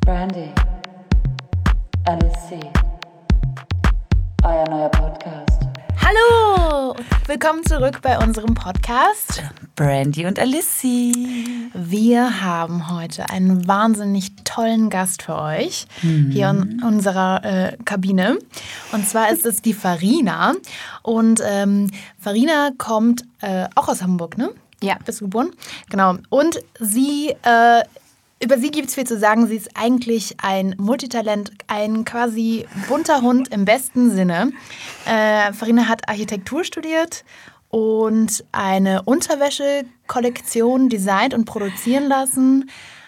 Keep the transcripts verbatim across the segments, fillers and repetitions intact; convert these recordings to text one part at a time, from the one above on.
Brandy, Alice, euer neuer Podcast. Hallo! Willkommen zurück bei unserem Podcast Brandy und Alice. Wir haben heute einen wahnsinnig tollen Gast für euch mhm. hier in unserer äh, Kabine. Und zwar ist es die Farina. Und ähm, Farina kommt äh, auch aus Hamburg, ne? Ja. Bist du geboren? Genau. Und sie... Äh, Über sie gibt es viel zu sagen. Sie ist eigentlich ein Multitalent, ein quasi bunter Hund im besten Sinne. Äh, Farina hat Architektur studiert und eine Unterwäschekollektion designt und produzieren lassen.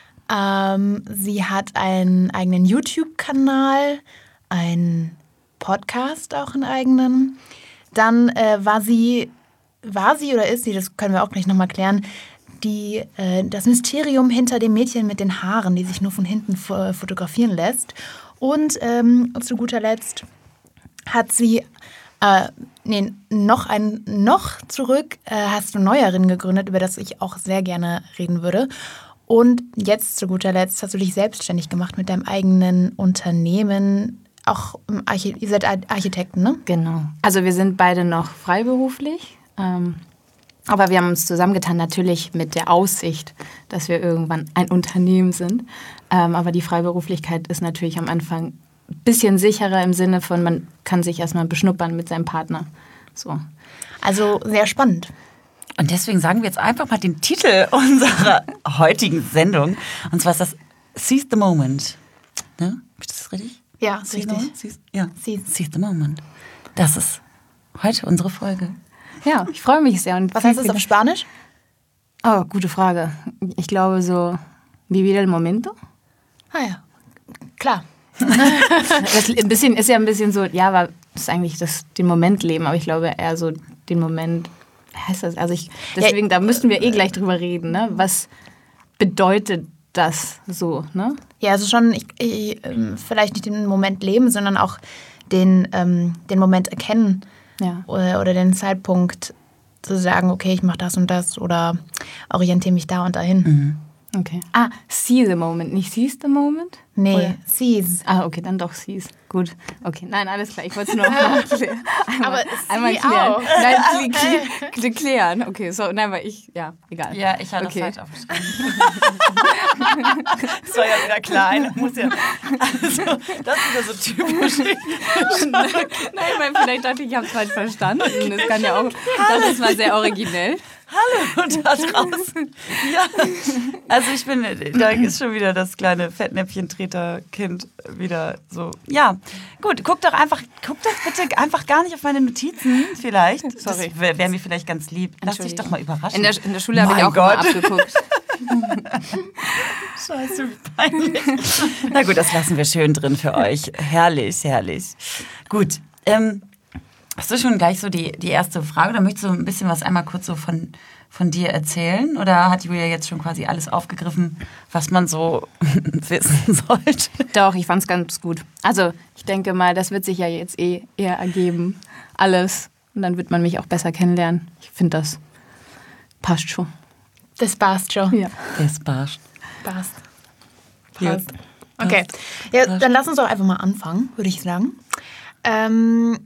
Ähm, sie hat einen eigenen YouTube-Kanal, einen Podcast auch einen eigenen. Dann äh, war sie, war sie oder ist sie, das können wir auch gleich nochmal klären, Die, äh, das Mysterium hinter dem Mädchen mit den Haaren, die sich nur von hinten f- fotografieren lässt. Und ähm, zu guter Letzt hat sie, äh, nee, noch ein, noch zurück äh, hast du Neuerin gegründet, über das ich auch sehr gerne reden würde. Und jetzt zu guter Letzt hast du dich selbstständig gemacht mit deinem eigenen Unternehmen. Auch im Archi- ihr seid Architekten, ne? Genau. Also wir sind beide noch freiberuflich. Ähm Aber wir haben uns zusammengetan, natürlich mit der Aussicht, dass wir irgendwann ein Unternehmen sind. Ähm, aber die Freiberuflichkeit ist natürlich am Anfang ein bisschen sicherer im Sinne von, man kann sich erstmal beschnuppern mit seinem Partner. So. Also sehr spannend. Und deswegen sagen wir jetzt einfach mal den Titel unserer heutigen Sendung. Und zwar ist das Seize the Moment. Ne? Ist das richtig? Ja, ist richtig. Seize, ja, Seize. Seize the Moment. Das ist heute unsere Folge. Ja, ich freue mich sehr. Und Was heißt das auf Spanisch? Oh, gute Frage. Ich glaube so, vivir el momento. Ah ja, klar. Das ein bisschen, ist ja ein bisschen so, ja, war ist eigentlich das, den Moment leben, aber ich glaube eher so den Moment, wie heißt das? Also ich, deswegen, ja, da müssten wir eh gleich drüber reden, ne? Was bedeutet das so, ne? Ja, also schon, ich, ich, vielleicht nicht den Moment leben, sondern auch den, ähm, den Moment erkennen. Ja. Oder, oder den Zeitpunkt zu sagen, okay, ich mache das und das oder orientiere mich da und dahin. Mhm. Okay. Ah, see the moment, nicht seize the moment? Nee, Oder? seize. Ah, okay, dann doch seize. Gut. Okay, nein, alles klar. Ich wollte es nur noch mal klären. Einmal, Aber einmal sie klären. auch. Nein, kl- kl- klären. Okay, so, nein, weil ich, ja, egal. Ja, ich hatte Okay. das falsch aufgeschrieben. Das war ja wieder klein. Muss ja, also, das ist wieder so typisch. Nein, weil vielleicht dachte ich, ich habe es falsch verstanden. Das kann ja auch, das ist mal sehr originell. Hallo, und da draußen. Ja. Also ich bin, da ist schon wieder das kleine Fettnäpfchen-Treter-Kind wieder so. Ja, gut, guck doch einfach, guck doch bitte einfach gar nicht auf meine Notizen vielleicht. Sorry. Das wäre wär mir vielleicht ganz lieb. Lass dich doch mal überraschen. In der, in der Schule habe ich Mein auch mal Gott. abgeguckt. Scheiße, wie peinlich. Na gut, das lassen wir schön drin für euch. Herrlich, herrlich. Gut, ähm, hast du schon gleich so die, die erste Frage? Oder möchtest du ein bisschen was einmal kurz so von, von dir erzählen? Oder hat Julia jetzt schon quasi alles aufgegriffen, was man so wissen sollte? Doch, ich fand es ganz gut. Also, ich denke mal, das wird sich ja jetzt eh eher ergeben. Alles. Und dann wird man mich auch besser kennenlernen. Ich finde, das passt schon. Das passt schon. Ja. Das passt. Passt. Ja. Passt. Okay, ja, dann lass uns doch einfach mal anfangen, würde ich sagen. Ähm,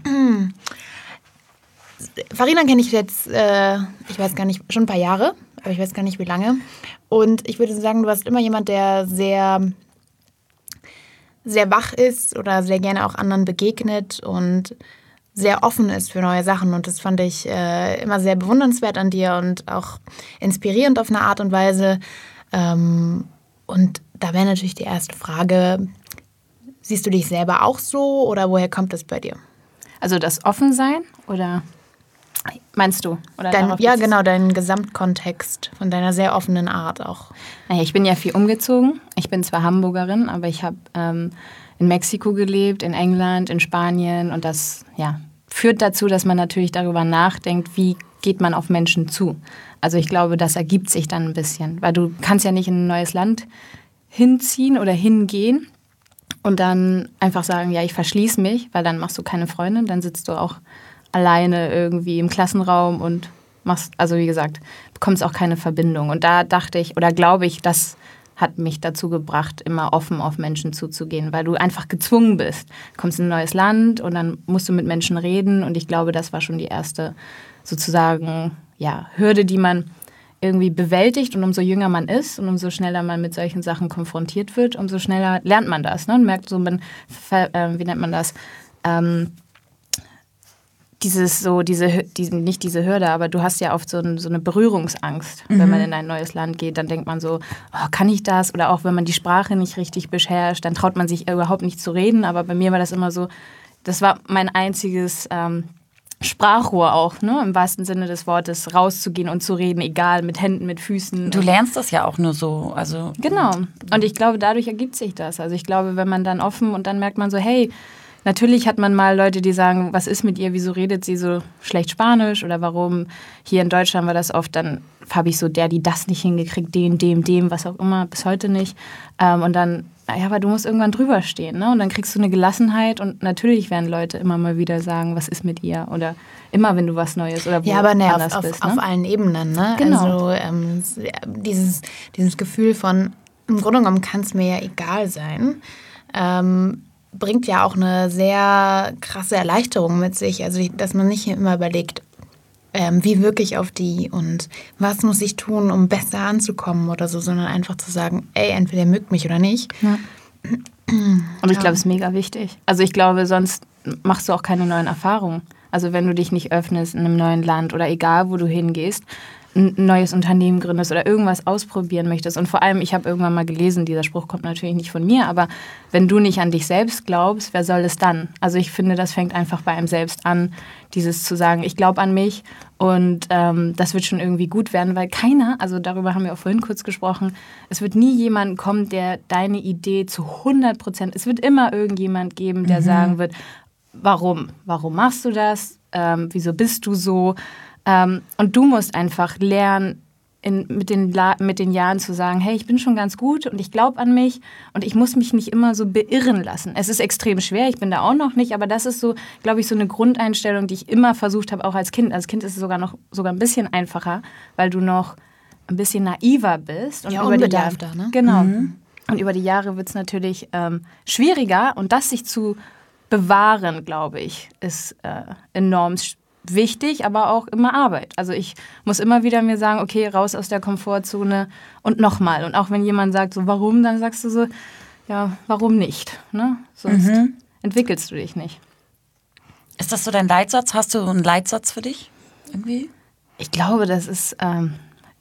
Farina kenne ich jetzt, äh, ich weiß gar nicht, schon ein paar Jahre, aber ich weiß gar nicht, wie lange. Und ich würde sagen, du warst immer jemand, der sehr, sehr wach ist oder sehr gerne auch anderen begegnet und sehr offen ist für neue Sachen. Und das fand ich äh, immer sehr bewundernswert an dir und auch inspirierend auf eine Art und Weise. Ähm, und da wäre natürlich die erste Frage, siehst du dich selber auch so oder woher kommt das bei dir? Also das Offensein oder meinst du? Oder Dein, darauf ja, geht's? genau, deinen Gesamtkontext von deiner sehr offenen Art auch. Naja, ich bin ja viel umgezogen. Ich bin zwar Hamburgerin, aber ich habe ähm, in Mexiko gelebt, in England, in Spanien. Und das ja, führt dazu, dass man natürlich darüber nachdenkt, wie geht man auf Menschen zu. Also ich glaube, das ergibt sich dann ein bisschen. Weil du kannst ja nicht in ein neues Land hinziehen oder hingehen und dann einfach sagen, ja, ich verschließe mich, weil dann machst du keine Freundin, dann sitzt du auch alleine irgendwie im Klassenraum und machst, also wie gesagt, bekommst auch keine Verbindung. Und da dachte ich oder glaube ich, dass hat mich dazu gebracht, immer offen auf Menschen zuzugehen, weil du einfach gezwungen bist. Du kommst in ein neues Land und dann musst du mit Menschen reden und ich glaube, das war schon die erste sozusagen ja, Hürde, die man irgendwie bewältigt und umso jünger man ist und umso schneller man mit solchen Sachen konfrontiert wird, umso schneller lernt man das, ne? Und merkt so, man, äh, wie nennt man das, ähm, dieses so, diese, diese, nicht diese Hürde, aber du hast ja oft so, ein, so eine Berührungsangst, mhm. wenn man in ein neues Land geht, dann denkt man so, oh, kann ich das? Oder auch wenn man die Sprache nicht richtig beherrscht, dann traut man sich überhaupt nicht zu reden, aber bei mir war das immer so, das war mein einziges ähm, Sprachrohr auch, ne, im wahrsten Sinne des Wortes, rauszugehen und zu reden, egal, mit Händen, mit Füßen. Du lernst das ja auch nur so, also... Genau, und ich glaube, dadurch ergibt sich das. Also ich glaube, wenn man dann offen und dann merkt man so, hey, natürlich hat man mal Leute, die sagen, was ist mit ihr, wieso redet sie so schlecht Spanisch oder warum, hier in Deutschland war das oft, dann habe ich so der, die das nicht hingekriegt, den, dem, dem, was auch immer, bis heute nicht. Ähm, und dann, naja, aber du musst irgendwann drüber stehen, ne? Und dann kriegst du eine Gelassenheit und natürlich werden Leute immer mal wieder sagen, was ist mit ihr oder immer, wenn du was Neues oder wo ja, aber ne, anders auf, bist. auf, Ne? auf allen Ebenen, ne? Genau. Also ähm, dieses, dieses Gefühl von, im Grunde genommen kann es mir ja egal sein, ähm, bringt ja auch eine sehr krasse Erleichterung mit sich. Also, dass man nicht immer überlegt, ähm, wie wirke ich auf die und was muss ich tun, um besser anzukommen oder so, sondern einfach zu sagen, ey, entweder ihr mögt mich oder nicht. Ja. Und ich glaube, es ist mega wichtig. Also ich glaube, sonst machst du auch keine neuen Erfahrungen. Also wenn du dich nicht öffnest in einem neuen Land oder egal, wo du hingehst, ein neues Unternehmen gründest oder irgendwas ausprobieren möchtest. Und vor allem, ich habe irgendwann mal gelesen, dieser Spruch kommt natürlich nicht von mir, aber wenn du nicht an dich selbst glaubst, wer soll es dann? Also ich finde, das fängt einfach bei einem selbst an, dieses zu sagen, ich glaube an mich und ähm, das wird schon irgendwie gut werden, weil keiner, also darüber haben wir auch vorhin kurz gesprochen, es wird nie jemand kommen, der deine Idee zu hundert Prozent, es wird immer irgendjemand geben, der mhm. sagen wird, warum? Warum machst du das? Ähm, wieso bist du so? Ähm, und du musst einfach lernen, in, mit, den La- mit den Jahren zu sagen, hey, ich bin schon ganz gut und ich glaube an mich und ich muss mich nicht immer so beirren lassen. Es ist extrem schwer, ich bin da auch noch nicht, aber das ist so, glaube ich, so eine Grundeinstellung, die ich immer versucht habe, auch als Kind. Als Kind ist es sogar noch sogar ein bisschen einfacher, weil du noch ein bisschen naiver bist. Und ja, über die Jahre, unbedarfter, ne? Genau. Mhm. Und über die Jahre wird es natürlich ähm, schwieriger und das sich zu bewahren, glaube ich, ist äh, enorm schwierig. Wichtig, aber auch immer Arbeit. Also ich muss immer wieder mir sagen, okay, raus aus der Komfortzone und nochmal. Und auch wenn jemand sagt, so warum, dann sagst du so, ja, warum nicht? Ne? Sonst mhm. entwickelst du dich nicht. Ist das so dein Leitsatz? Hast du einen Leitsatz für dich irgendwie? Ich glaube, das ist, ähm,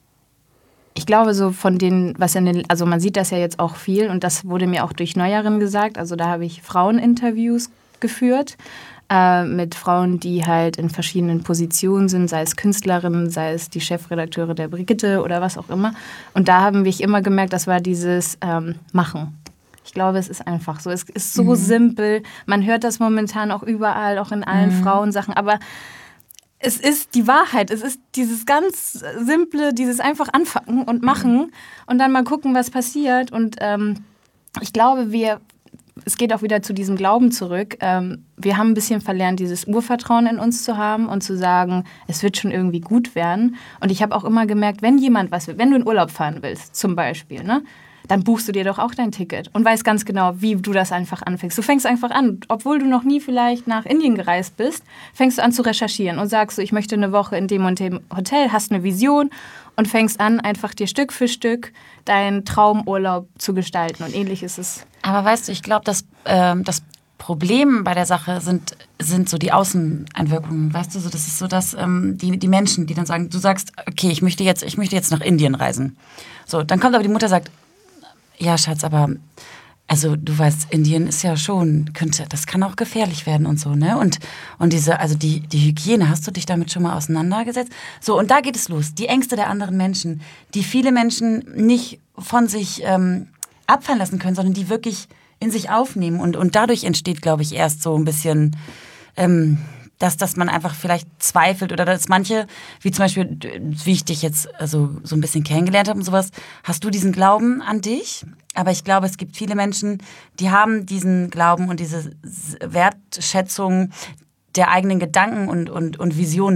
ich glaube so von den, was in den, also man sieht das ja jetzt auch viel und das wurde mir auch durch Neueren gesagt. Also da habe ich Fraueninterviews geführt. Äh, mit Frauen, die halt in verschiedenen Positionen sind, sei es Künstlerinnen, sei es die Chefredakteure der Brigitte oder was auch immer. Und da haben wir immer gemerkt, das war dieses ähm, Machen. Ich glaube, es ist einfach so. Es ist so mhm. simpel. Man hört das momentan auch überall, auch in allen mhm. Frauensachen. Aber es ist die Wahrheit. Es ist dieses ganz simple, dieses einfach anfangen und machen mhm. und dann mal gucken, was passiert. Und ähm, ich glaube, wir es geht auch wieder zu diesem Glauben zurück. Ähm, wir haben ein bisschen verlernt, dieses Urvertrauen in uns zu haben und zu sagen, es wird schon irgendwie gut werden. Und ich habe auch immer gemerkt, wenn jemand was will, wenn du in Urlaub fahren willst, zum Beispiel, ne, dann buchst du dir doch auch dein Ticket und weißt ganz genau, wie du das einfach anfängst. Du fängst einfach an, obwohl du noch nie vielleicht nach Indien gereist bist, fängst du an zu recherchieren und sagst so, ich möchte eine Woche in dem und dem Hotel, hast eine Vision und fängst an, einfach dir Stück für Stück deinen Traumurlaub zu gestalten. Und ähnlich ist es. Aber weißt du, ich glaube, dass ähm, das Problem bei der Sache sind, sind so die Außeneinwirkungen. Weißt du, so, das ist so, dass ähm, die, die Menschen, die dann sagen, du sagst, okay, ich möchte jetzt, ich möchte jetzt nach Indien reisen. So, dann kommt aber die Mutter und sagt, ja, Schatz, aber also du weißt, Indien ist ja schon, könnte, das kann auch gefährlich werden und so, ne? Und, und diese, also die, die Hygiene, hast du dich damit schon mal auseinandergesetzt? So, und da geht es los. Die Ängste der anderen Menschen, die viele Menschen nicht von sich ähm, abfallen lassen können, sondern die wirklich in sich aufnehmen. Und, und dadurch entsteht, glaube ich, erst so ein bisschen, ähm, dass, dass man einfach vielleicht zweifelt oder dass manche, wie zum Beispiel, wie ich dich jetzt also so ein bisschen kennengelernt habe und sowas, hast du diesen Glauben an dich? Aber ich glaube, es gibt viele Menschen, die haben diesen Glauben und diese Wertschätzung der eigenen Gedanken und, und, und Vision nicht.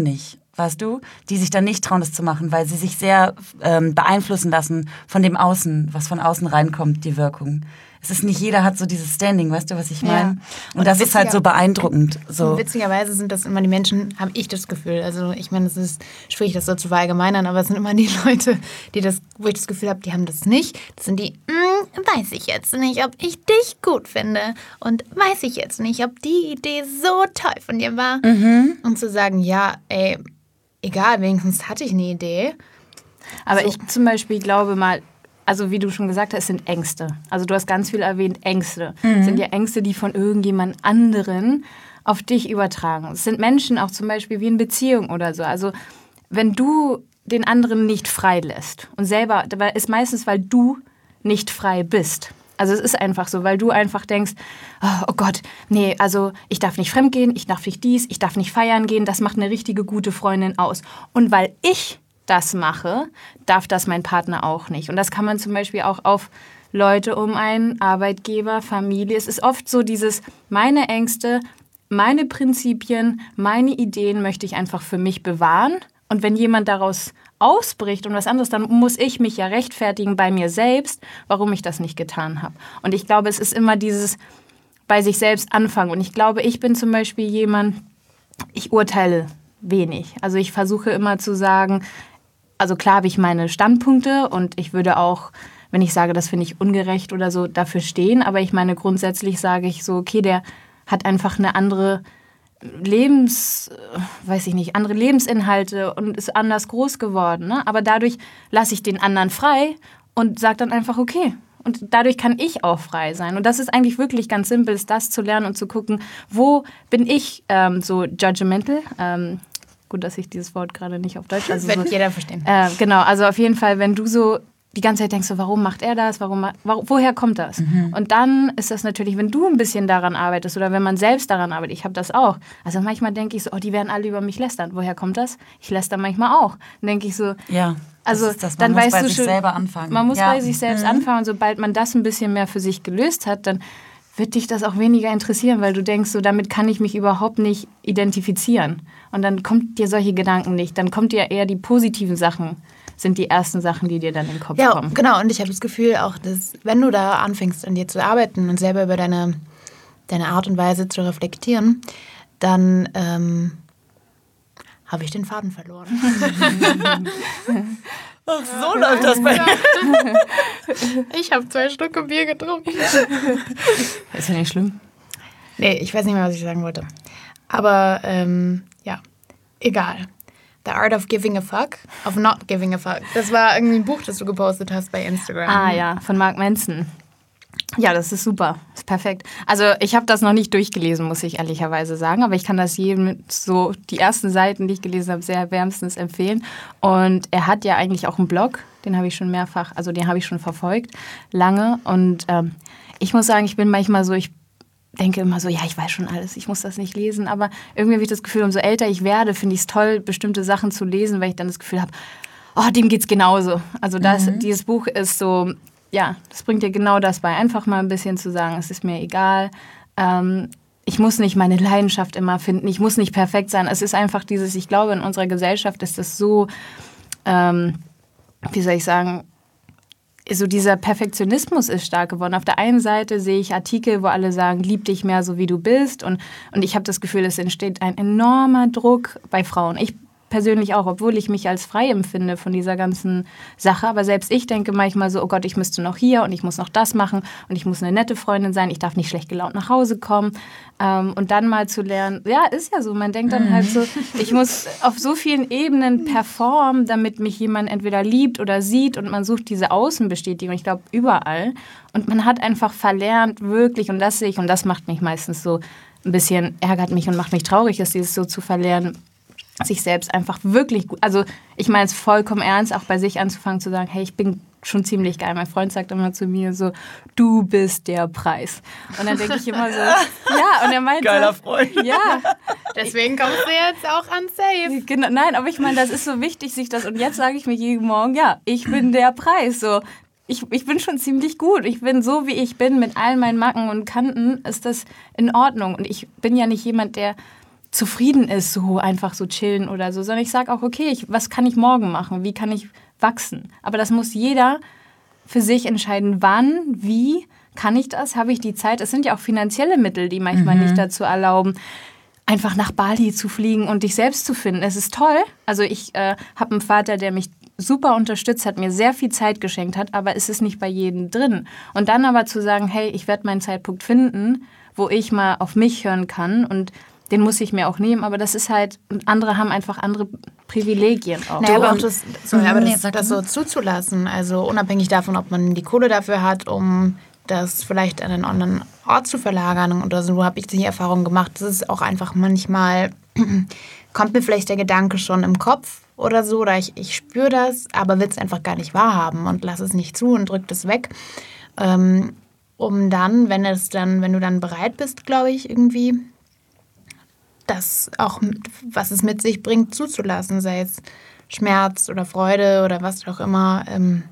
weißt du, die sich dann nicht trauen, das zu machen, weil sie sich sehr ähm, beeinflussen lassen von dem Außen, was von außen reinkommt, die Wirkung. Es ist nicht jeder hat so dieses Standing, weißt du, was ich meine? Ja. Und, Und das ist halt so beeindruckend. So. Witzigerweise sind das immer die Menschen, habe ich das Gefühl. Also ich meine, es ist schwierig, das so zu verallgemeinern, aber es sind immer die Leute, die das, wo ich das Gefühl habe, die haben das nicht. Das sind die, mm, weiß ich jetzt nicht, ob ich dich gut finde und weiß ich jetzt nicht, ob die Idee so toll von dir war. Mhm. Und zu sagen, ja, ey, egal, wenigstens hatte ich eine Idee. Aber So. ich zum Beispiel glaube mal, also wie du schon gesagt hast, es sind Ängste. Also du hast ganz viel erwähnt, Ängste. Mhm. Es sind ja Ängste, die von irgendjemand anderen auf dich übertragen. Es sind Menschen auch zum Beispiel wie in Beziehung oder so. Also wenn du den anderen nicht frei lässt und selber, dabei ist meistens, weil du nicht frei bist. Also es ist einfach so, weil du einfach denkst, oh, oh Gott, nee, also ich darf nicht fremdgehen, ich darf nicht dies, ich darf nicht feiern gehen, das macht eine richtige gute Freundin aus. Und weil ich das mache, darf das mein Partner auch nicht. Und das kann man zum Beispiel auch auf Leute um einen, Arbeitgeber, Familie. Es ist oft so dieses, meine Ängste, meine Prinzipien, meine Ideen möchte ich einfach für mich bewahren. Und wenn jemand daraus ausbricht und was anderes, dann muss ich mich ja rechtfertigen bei mir selbst, warum ich das nicht getan habe. Und ich glaube, es ist immer dieses bei sich selbst anfangen. Und ich glaube, ich bin zum Beispiel jemand, ich urteile wenig. Also ich versuche immer zu sagen, also klar habe ich meine Standpunkte und ich würde auch, wenn ich sage, das finde ich ungerecht oder so, dafür stehen. Aber ich meine, grundsätzlich sage ich so, okay, der hat einfach eine andere Lebens, weiß ich nicht, andere Lebensinhalte und ist anders groß geworden. Ne? Aber dadurch lasse ich den anderen frei und sage dann einfach, okay. Und dadurch kann ich auch frei sein. Und das ist eigentlich wirklich ganz simpel, ist das zu lernen und zu gucken, wo bin ich ähm, so judgmental, ähm, gut, dass ich dieses Wort gerade nicht auf Deutsch... Also Wird so, jeder verstehen. Äh, genau, also auf jeden Fall, wenn du so die ganze Zeit denkst, so, warum macht er das, warum, warum, woher kommt das? Mhm. Und dann ist das natürlich, wenn du ein bisschen daran arbeitest oder wenn man selbst daran arbeitet, ich habe das auch. Also manchmal denke ich so, oh, die werden alle über mich lästern. Woher kommt das? Ich läster manchmal auch. Dann denke ich so... Ja. Also das ist das. Man dann muss weißt bei du sich schon, selber anfangen. Man muss ja. bei sich selbst mhm. anfangen und sobald man das ein bisschen mehr für sich gelöst hat, dann wird dich das auch weniger interessieren, weil du denkst, so damit kann ich mich überhaupt nicht identifizieren. Und dann kommt dir solche Gedanken nicht. Dann kommt dir eher die positiven Sachen, sind die ersten Sachen, die dir dann in den Kopf ja, kommen. Ja, genau. Und ich habe das Gefühl auch, dass wenn du da anfängst, an dir zu arbeiten und selber über deine, deine Art und Weise zu reflektieren, dann ähm, habe ich den Faden verloren. Ach, so läuft das bei mir. Ich habe zwei Stücke Bier getrunken. Ist ja nicht schlimm. Nee, ich weiß nicht mehr, was ich sagen wollte. Aber, ähm, ja, egal. The Art of Giving a Fuck, of Not Giving a Fuck. Das war irgendwie ein Buch, das du gepostet hast bei Instagram. Ah ja, von Mark Manson. Ja, das ist super. Das ist perfekt. Also ich habe das noch nicht durchgelesen, muss ich ehrlicherweise sagen. Aber ich kann das jedem so, die ersten Seiten, die ich gelesen habe, sehr wärmstens empfehlen. Und er hat ja eigentlich auch einen Blog, den habe ich schon mehrfach, also den habe ich schon verfolgt, lange. Und ähm, ich muss sagen, ich bin manchmal so, ich denke immer so, ja, ich weiß schon alles, ich muss das nicht lesen. Aber irgendwie habe ich das Gefühl, umso älter ich werde, finde ich es toll, bestimmte Sachen zu lesen, weil ich dann das Gefühl habe, oh, dem geht's genauso. Also das, mhm. dieses Buch ist so... Ja, das bringt dir genau das bei. Einfach mal ein bisschen zu sagen, es ist mir egal. Ähm, ich muss nicht meine Leidenschaft immer finden. Ich muss nicht perfekt sein. Es ist einfach dieses, ich glaube, in unserer Gesellschaft ist das so, ähm, wie soll ich sagen, so dieser Perfektionismus ist stark geworden. Auf der einen Seite sehe ich Artikel, wo alle sagen, lieb dich mehr so, wie du bist. Und, und ich habe das Gefühl, es entsteht ein enormer Druck bei Frauen. Ich persönlich auch, obwohl ich mich als frei empfinde von dieser ganzen Sache. Aber selbst ich denke manchmal so, oh Gott, ich müsste noch hier und ich muss noch das machen und ich muss eine nette Freundin sein, ich darf nicht schlecht gelaunt nach Hause kommen. Ähm, und dann mal zu lernen, ja, ist ja so, man denkt dann halt so, ich muss auf so vielen Ebenen performen, damit mich jemand entweder liebt oder sieht und man sucht diese Außenbestätigung, ich glaube, überall. Und man hat einfach verlernt, wirklich, und das sehe ich, und das macht mich meistens so ein bisschen, ärgert mich und macht mich traurig, ist dieses so zu verlernen, sich selbst einfach wirklich gut, also ich meine es vollkommen ernst, auch bei sich anzufangen zu sagen, hey, ich bin schon ziemlich geil. Mein Freund sagt immer zu mir so, du bist der Preis. Und dann denke ich immer so, ja, und er meint geiler so, Freund. Ja. Deswegen kommst du jetzt auch an Safe. Genau, nein, aber ich meine, das ist so wichtig, sich das, und jetzt sage ich mir jeden Morgen, ja, ich bin der Preis, so. Ich, ich bin schon ziemlich gut. Ich bin so, wie ich bin, mit all meinen Macken und Kanten, ist das in Ordnung. Und ich bin ja nicht jemand, der zufrieden ist, so einfach so chillen oder so, sondern ich sage auch, okay, ich, was kann ich morgen machen? Wie kann ich wachsen? Aber das muss jeder für sich entscheiden, wann, wie kann ich das? Habe ich die Zeit? Es sind ja auch finanzielle Mittel, die manchmal mhm. nicht dazu erlauben, einfach nach Bali zu fliegen und dich selbst zu finden. Es ist toll. Also ich äh, habe einen Vater, der mich super unterstützt hat, mir sehr viel Zeit geschenkt hat, aber es ist nicht bei jedem drin. Und dann aber zu sagen, hey, ich werde meinen Zeitpunkt finden, wo ich mal auf mich hören kann und den muss ich mir auch nehmen, aber das ist halt, und andere haben einfach andere Privilegien auch. Naja, aber auch das, so, aber das, das so zuzulassen, also unabhängig davon, ob man die Kohle dafür hat, um das vielleicht an einen anderen Ort zu verlagern oder so, habe ich die Erfahrung gemacht, das ist auch einfach manchmal, kommt mir vielleicht der Gedanke schon im Kopf oder so, oder ich, ich spüre das, aber will es einfach gar nicht wahrhaben und lass es nicht zu und drück das weg, ähm, um dann, wenn es dann, wenn du dann bereit bist, glaube ich, irgendwie das auch, was es mit sich bringt, zuzulassen, sei es Schmerz oder Freude oder was auch immer.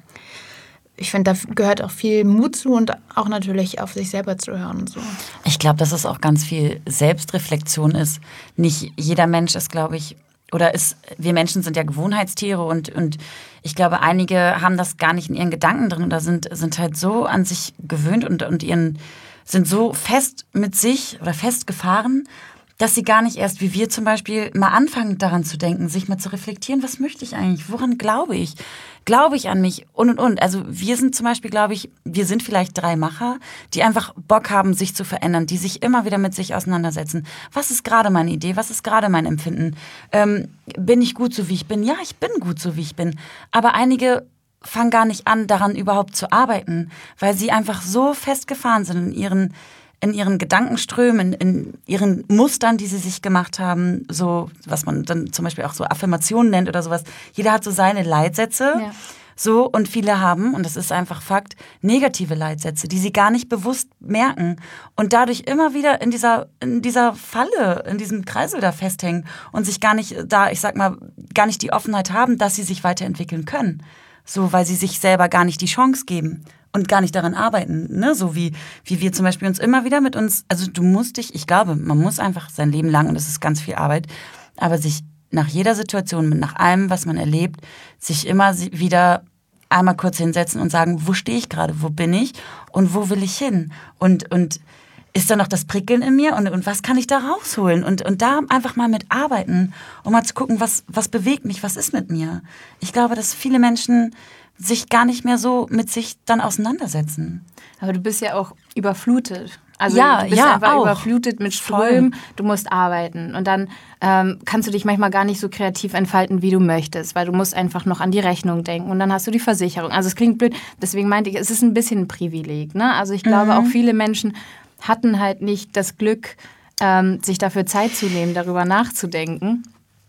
Ich finde, da gehört auch viel Mut zu und auch natürlich auf sich selber zu hören und so. Ich glaube, dass es auch ganz viel Selbstreflexion ist. Nicht jeder Mensch ist, glaube ich, oder ist, wir Menschen sind ja Gewohnheitstiere und, und ich glaube, einige haben das gar nicht in ihren Gedanken drin oder sind, sind halt so an sich gewöhnt und, und ihren, sind so fest mit sich oder festgefahren, dass sie gar nicht erst, wie wir zum Beispiel, mal anfangen daran zu denken, sich mal zu reflektieren, was möchte ich eigentlich, woran glaube ich, glaube ich an mich und und und. Also wir sind zum Beispiel, glaube ich, wir sind vielleicht drei Macher, die einfach Bock haben, sich zu verändern, die sich immer wieder mit sich auseinandersetzen. Was ist gerade meine Idee, was ist gerade mein Empfinden? Ähm, bin ich gut so, wie ich bin? Ja, ich bin gut so, wie ich bin. Aber einige fangen gar nicht an, daran überhaupt zu arbeiten, weil sie einfach so festgefahren sind in ihren in ihren Gedankenströmen, in, in ihren Mustern, die sie sich gemacht haben, so, was man dann zum Beispiel auch so Affirmationen nennt oder sowas. Jeder hat so seine Leitsätze, ja. so, und viele haben, und das ist einfach Fakt, negative Leitsätze, die sie gar nicht bewusst merken und dadurch immer wieder in dieser, in dieser Falle, in diesem Kreisel da festhängen und sich gar nicht da, ich sag mal, gar nicht die Offenheit haben, dass sie sich weiterentwickeln können. So, weil sie sich selber gar nicht die Chance geben. Und gar nicht daran arbeiten, ne? So wie, wie wir zum Beispiel uns immer wieder mit uns, also du musst dich, ich glaube, man muss einfach sein Leben lang, und das ist ganz viel Arbeit, aber sich nach jeder Situation, nach allem, was man erlebt, sich immer wieder einmal kurz hinsetzen und sagen, wo stehe ich gerade, wo bin ich und wo will ich hin? Und, und ist da noch das Prickeln in mir und, und was kann ich da rausholen? Und, und da einfach mal mit arbeiten, um mal zu gucken, was, was bewegt mich, was ist mit mir? Ich glaube, dass viele Menschen sich gar nicht mehr so mit sich dann auseinandersetzen. Aber du bist ja auch überflutet. Also ja, du bist ja, einfach auch. überflutet mit Strömen. Du musst arbeiten. Und dann ähm, kannst du dich manchmal gar nicht so kreativ entfalten, wie du möchtest, weil du musst einfach noch an die Rechnung denken. Und dann hast du die Versicherung. Also es klingt blöd. Deswegen meinte ich, es ist ein bisschen ein Privileg. Ne? Also ich glaube, mhm. auch viele Menschen hatten halt nicht das Glück, ähm, sich dafür Zeit zu nehmen, darüber nachzudenken.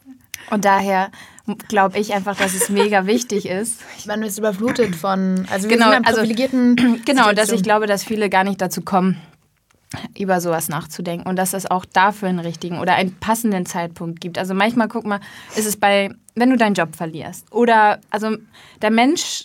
Und daher glaube ich einfach, dass es mega wichtig ist. Man ist überflutet von, also wir genau, sind in einer privilegierten also, genau, Situation. Dass ich glaube, dass viele gar nicht dazu kommen, über sowas nachzudenken und dass es auch dafür einen richtigen oder einen passenden Zeitpunkt gibt. Also manchmal, guck mal, ist es bei, wenn du deinen Job verlierst oder, also der Mensch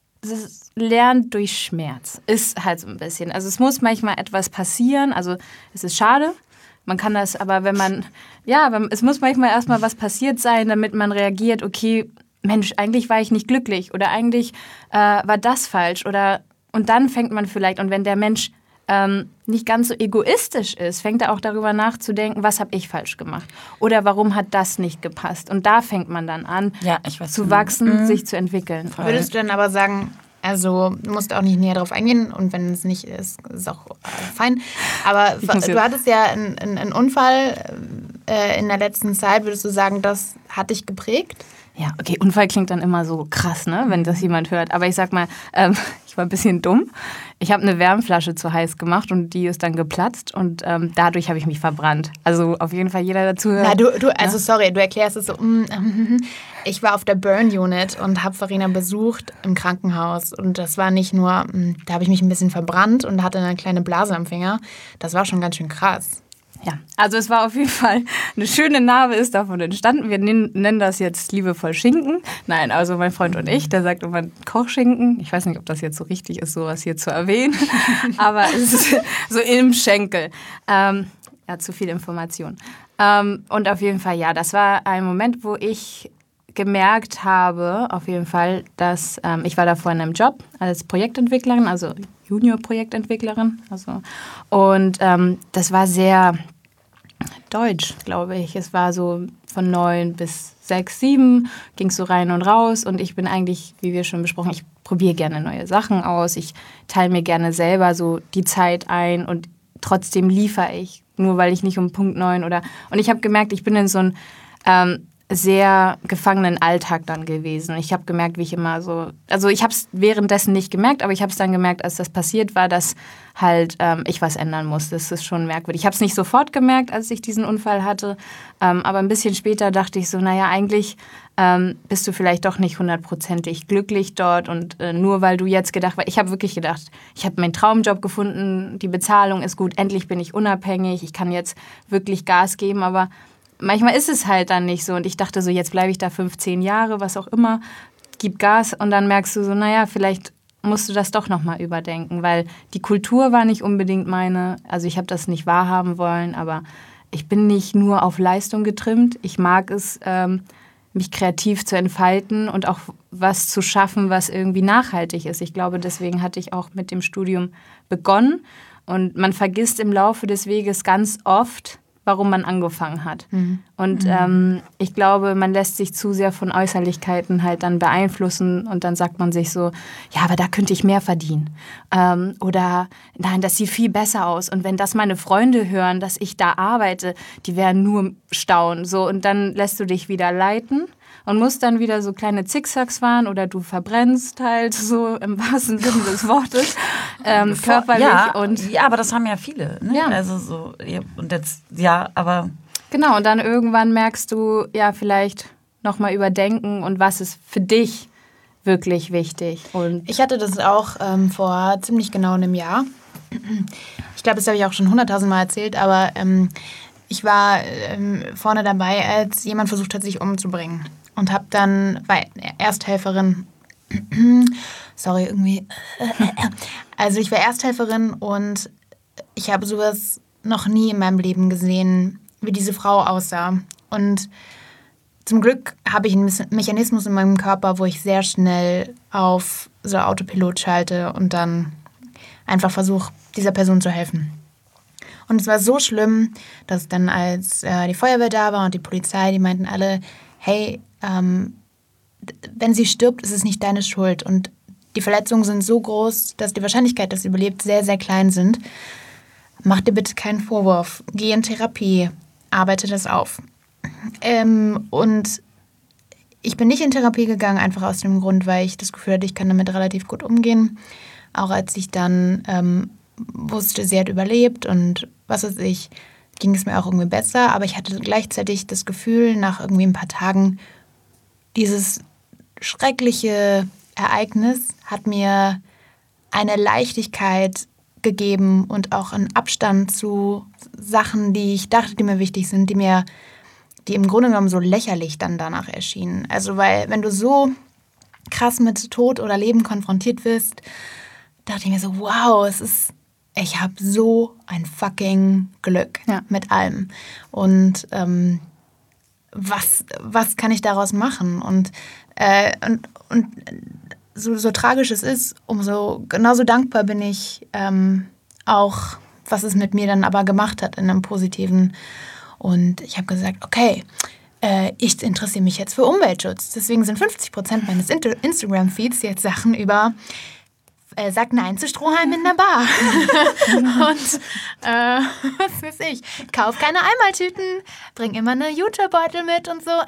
das lernt durch Schmerz, ist halt so ein bisschen. Also es muss manchmal etwas passieren, also es ist schade. Man kann das, aber wenn man, ja, aber es muss manchmal erstmal was passiert sein, damit man reagiert, okay, Mensch, eigentlich war ich nicht glücklich oder eigentlich äh, war das falsch oder, und dann fängt man vielleicht, und wenn der Mensch ähm, nicht ganz so egoistisch ist, fängt er auch darüber nachzudenken, was habe ich falsch gemacht oder warum hat das nicht gepasst, und da fängt man dann an, ja, ich weiß zu wachsen, mhm. sich zu entwickeln. Voll. Würdest du dann aber sagen, also du musst auch nicht näher drauf eingehen und wenn es nicht ist, ist auch äh, fein. Aber du hattest ja einen, einen Unfall äh, in der letzten Zeit. Würdest du sagen, das hat dich geprägt? Ja, okay, Unfall klingt dann immer so krass, ne, wenn das jemand hört. Aber ich sag mal, ähm, ich war ein bisschen dumm. Ich habe eine Wärmflasche zu heiß gemacht und die ist dann geplatzt und ähm, dadurch habe ich mich verbrannt. Also auf jeden Fall jeder dazu hört. Na, du, du, also ja? sorry, du erklärst es so. Mm, mm, ich war auf der Burn Unit und habe Farina besucht im Krankenhaus. Und das war nicht nur, mm, da habe ich mich ein bisschen verbrannt und hatte eine kleine Blase am Finger. Das war schon ganz schön krass. Ja, also es war auf jeden Fall eine schöne Narbe ist davon entstanden. Wir nennen das jetzt liebevoll Schinken. Nein, also mein Freund und ich, der sagt immer Kochschinken. Ich weiß nicht, ob das jetzt so richtig ist, sowas hier zu erwähnen. Aber es ist so im Schenkel. Ähm, ja, zu viel Information. Ähm, und auf jeden Fall, ja, das war ein Moment, wo ich gemerkt habe, auf jeden Fall, dass ähm, ich war davor in einem Job als Projektentwicklerin, also Junior-Projektentwicklerin. Also, und ähm, das war sehr deutsch, glaube ich. Es war so von neun bis sechs, sieben, ging es so rein und raus. Und ich bin eigentlich, wie wir schon besprochen, ich probiere gerne neue Sachen aus. Ich teile mir gerne selber so die Zeit ein und trotzdem liefere ich, nur weil ich nicht um Punkt neun oder... Und ich habe gemerkt, ich bin in so einem ähm, sehr gefangenen Alltag dann gewesen. Ich habe gemerkt, wie ich immer so... Also ich habe es währenddessen nicht gemerkt, aber ich habe es dann gemerkt, als das passiert war, dass halt ähm, ich was ändern musste. Das ist schon merkwürdig. Ich habe es nicht sofort gemerkt, als ich diesen Unfall hatte, ähm, aber ein bisschen später dachte ich so, naja, eigentlich ähm, bist du vielleicht doch nicht hundertprozentig glücklich dort und äh, nur weil du jetzt gedacht hast, ich habe wirklich gedacht, ich habe meinen Traumjob gefunden, die Bezahlung ist gut, endlich bin ich unabhängig, ich kann jetzt wirklich Gas geben, aber manchmal ist es halt dann nicht so und ich dachte so, jetzt bleibe ich da fünfzehn Jahre, was auch immer, gib Gas und dann merkst du so, naja, vielleicht musst du das doch nochmal überdenken, weil die Kultur war nicht unbedingt meine, also ich habe das nicht wahrhaben wollen, aber ich bin nicht nur auf Leistung getrimmt, ich mag es, ähm, mich kreativ zu entfalten und auch was zu schaffen, was irgendwie nachhaltig ist. Ich glaube, deswegen hatte ich auch mit dem Studium begonnen und man vergisst im Laufe des Weges ganz oft, warum man angefangen hat. Mhm. Und mhm. Ähm, ich glaube, man lässt sich zu sehr von Äußerlichkeiten halt dann beeinflussen und dann sagt man sich so, ja, aber da könnte ich mehr verdienen. Ähm, oder nein, das sieht viel besser aus. Und wenn das meine Freunde hören, dass ich da arbeite, die werden nur staunen. So, und dann lässt du dich wieder leiten und musst dann wieder so kleine Zickzacks fahren oder du verbrennst halt so im wahrsten Sinne des Wortes ähm, körperlich. Ja, und ja, aber das haben ja viele. Ne? Ja. Also so, und jetzt, ja, aber... Genau, und dann irgendwann merkst du, ja, vielleicht nochmal überdenken und was ist für dich wirklich wichtig. Und ich hatte das auch ähm, vor ziemlich genau einem Jahr. Ich glaube, das habe ich auch schon hunderttausend Mal erzählt, aber ähm, ich war ähm, vorne dabei, als jemand versucht hat, sich umzubringen. Und habe dann, war Ersthelferin, sorry, irgendwie, also ich war Ersthelferin und ich habe sowas noch nie in meinem Leben gesehen, wie diese Frau aussah. Und zum Glück habe ich einen Mechanismus in meinem Körper, wo ich sehr schnell auf so Autopilot schalte und dann einfach versuche, dieser Person zu helfen. Und es war so schlimm, dass dann, als äh, die Feuerwehr da war und die Polizei, die meinten alle, hey, ähm, wenn sie stirbt, ist es nicht deine Schuld. Und die Verletzungen sind so groß, dass die Wahrscheinlichkeit, dass sie überlebt, sehr, sehr klein sind. Mach dir bitte keinen Vorwurf. Geh in Therapie. Arbeite das auf. Ähm, und ich bin nicht in Therapie gegangen, einfach aus dem Grund, weil ich das Gefühl hatte, ich kann damit relativ gut umgehen. Auch als ich dann ähm, wusste, sie hat überlebt und was weiß ich, ging es mir auch irgendwie besser. Aber ich hatte gleichzeitig das Gefühl, nach irgendwie ein paar Tagen, dieses schreckliche Ereignis hat mir eine Leichtigkeit gegeben und auch einen Abstand zu Sachen, die ich dachte, die mir wichtig sind, die mir, die im Grunde genommen so lächerlich dann danach erschienen. Also weil, wenn du so krass mit Tod oder Leben konfrontiert wirst, dachte ich mir so, wow, es ist, ich habe so ein fucking Glück ja. mit allem. Und ähm, was, was kann ich daraus machen? Und, äh, und, und So, so tragisch es ist, umso genauso dankbar bin ich ähm, auch, was es mit mir dann aber gemacht hat in einem Positiven. Und ich habe gesagt, okay, äh, ich interessiere mich jetzt für Umweltschutz. Deswegen sind fünfzig Prozent meines Inter- Instagram-Feeds jetzt Sachen über äh, sag Nein zu Strohhalmen in der Bar. Und äh, was weiß ich, kauf keine Einmaltüten, bring immer eine Jutebeutel mit und so.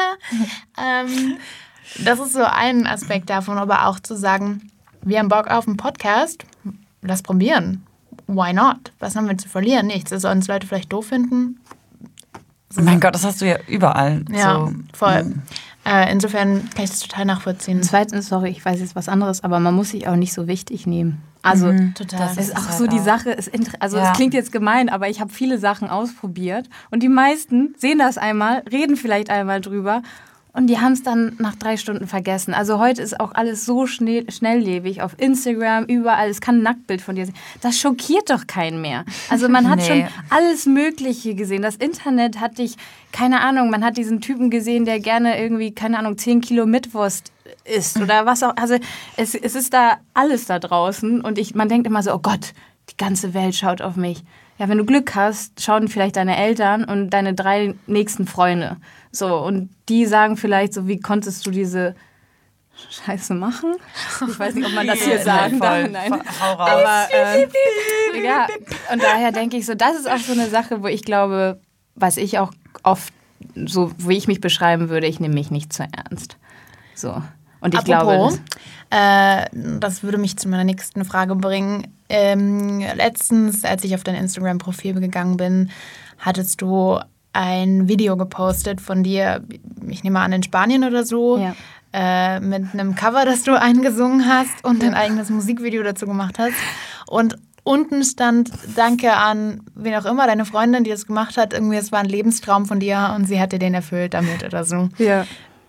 ähm, Das ist so ein Aspekt davon, aber auch zu sagen, wir haben Bock auf einen Podcast, lass probieren. Why not? Was haben wir zu verlieren? Nichts. Sollen uns Leute vielleicht doof finden? So mein Gott, das hast du ja überall. Ja, so. voll. Mhm. Äh, insofern kann ich das total nachvollziehen. Zweitens, sorry, ich weiß jetzt was anderes, aber man muss sich auch nicht so wichtig nehmen. Also mhm, total. Das Das ist ist auch halt so die auch. Sache. Ist inter- also es Ja. klingt jetzt gemein, aber ich habe viele Sachen ausprobiert und die meisten sehen das einmal, reden vielleicht einmal drüber und die haben es dann nach drei Stunden vergessen. Also heute ist auch alles so schnell, schnelllebig auf Instagram, überall. Es kann ein Nacktbild von dir sein. Das schockiert doch keinen mehr. Also man hat Nee. schon alles Mögliche gesehen. Das Internet hat dich, keine Ahnung, man hat diesen Typen gesehen, der gerne irgendwie, keine Ahnung, zehn Kilo Mitwurst isst oder was auch. Also es, es ist da alles da draußen und ich, man denkt immer so, oh Gott, die ganze Welt schaut auf mich. Ja, wenn du Glück hast, schauen vielleicht deine Eltern und deine drei nächsten Freunde. So, und die sagen vielleicht so, wie konntest du diese Scheiße machen? Ich weiß nicht, ob man das hier sagen darf. Nein. Hau raus. Aber äh, ja, und daher denke ich so, das ist auch so eine Sache, wo ich glaube, was ich auch oft, so wie ich mich beschreiben würde, ich nehme mich nicht zu ernst. So. Und ich Apropos, glaube, äh, das würde mich zu meiner nächsten Frage bringen. Ähm, letztens, als ich auf dein Instagram-Profil gegangen bin, hattest du ein Video gepostet von dir, ich nehme an in Spanien oder so, Ja. äh, mit einem Cover, das du eingesungen hast und ein eigenes Musikvideo dazu gemacht hast. Und unten stand, danke an wen auch immer, deine Freundin, die das gemacht hat, irgendwie, es war ein Lebenstraum von dir und sie hat dir den erfüllt damit oder so. ja.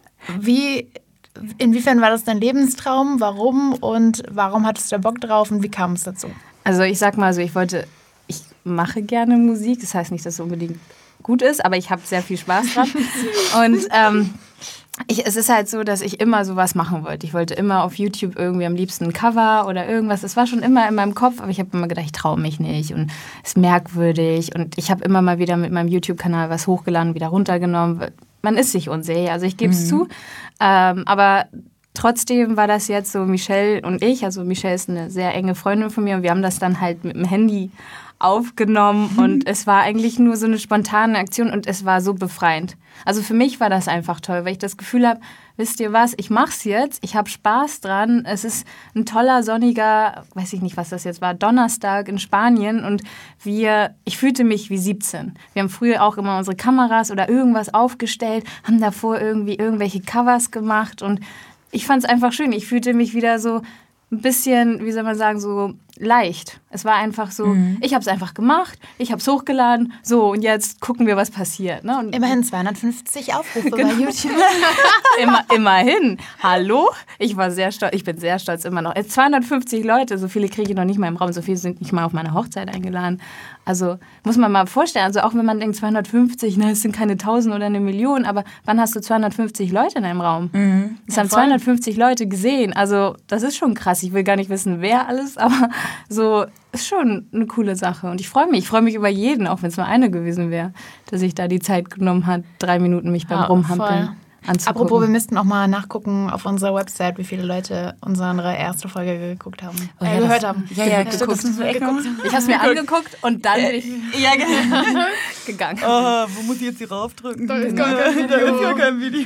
Wie, inwiefern war das dein Lebenstraum? Warum? Und warum hattest du da Bock drauf? Und wie kam es dazu? Also ich sag mal so, ich wollte, ich mache gerne Musik, das heißt nicht, dass es unbedingt gut ist, aber ich habe sehr viel Spaß dran. Und ähm, ich, es ist halt so, dass ich immer sowas machen wollte. Ich wollte immer auf YouTube irgendwie am liebsten ein Cover oder irgendwas. Das war schon immer in meinem Kopf, aber ich habe immer gedacht, ich traue mich nicht und es ist merkwürdig. Und ich habe immer mal wieder mit meinem YouTube-Kanal was hochgeladen, wieder runtergenommen. Man ist sich unsicher, also ich gebe es mhm. zu. Ähm, aber trotzdem war das jetzt so Michelle und ich, also Michelle ist eine sehr enge Freundin von mir und wir haben das dann halt mit dem Handy aufgenommen und es war eigentlich nur so eine spontane Aktion und es war so befreiend. Also für mich war das einfach toll, weil ich das Gefühl habe, wisst ihr was, ich mach's jetzt, ich habe Spaß dran, es ist ein toller, sonniger, weiß ich nicht, was das jetzt war, Donnerstag in Spanien und wir, ich fühlte mich wie siebzehn. Wir haben früher auch immer unsere Kameras oder irgendwas aufgestellt, haben davor irgendwie irgendwelche Covers gemacht und ich fand es einfach schön. Ich fühlte mich wieder so ein bisschen, wie soll man sagen, so leicht. Es war einfach so, mhm. ich habe es einfach gemacht, ich habe es hochgeladen, so und jetzt gucken wir, was passiert. Ne? Und immerhin zweihundertfünfzig Aufrufe genau. bei YouTube. Immer, immerhin. Hallo? Ich war sehr stolz, ich bin sehr stolz immer noch. zweihundertfünfzig Leute, so viele kriege ich noch nicht mal im Raum, so viele sind nicht mal auf meine Hochzeit eingeladen. Also muss man mal vorstellen, also auch wenn man denkt zweihundertfünfzig, ne, es sind keine tausend oder eine Million, aber wann hast du zweihundertfünfzig Leute in einem Raum? Mhm. Es ja, haben voll. zweihundertfünfzig Leute gesehen, also das ist schon krass. Ich will gar nicht wissen, wer alles, aber so ist schon eine coole Sache. Und ich freue mich. Ich freue mich über jeden, auch wenn es nur eine gewesen wäre, dass ich da die Zeit genommen hat, drei Minuten mich beim ja, Rumhampeln anzugucken. Apropos, wir müssten auch mal nachgucken auf unserer Website, wie viele Leute unsere erste Folge geguckt haben. Oh, ja, äh, gehört das, haben. Ja, ja, geguckt. geguckt. geguckt. Ich habe es mir angeguckt und dann bin ich ja, genau. gegangen. Oh, wo muss ich jetzt hier raufdrücken? Da ist gar kein Video. Da ist gar kein Video.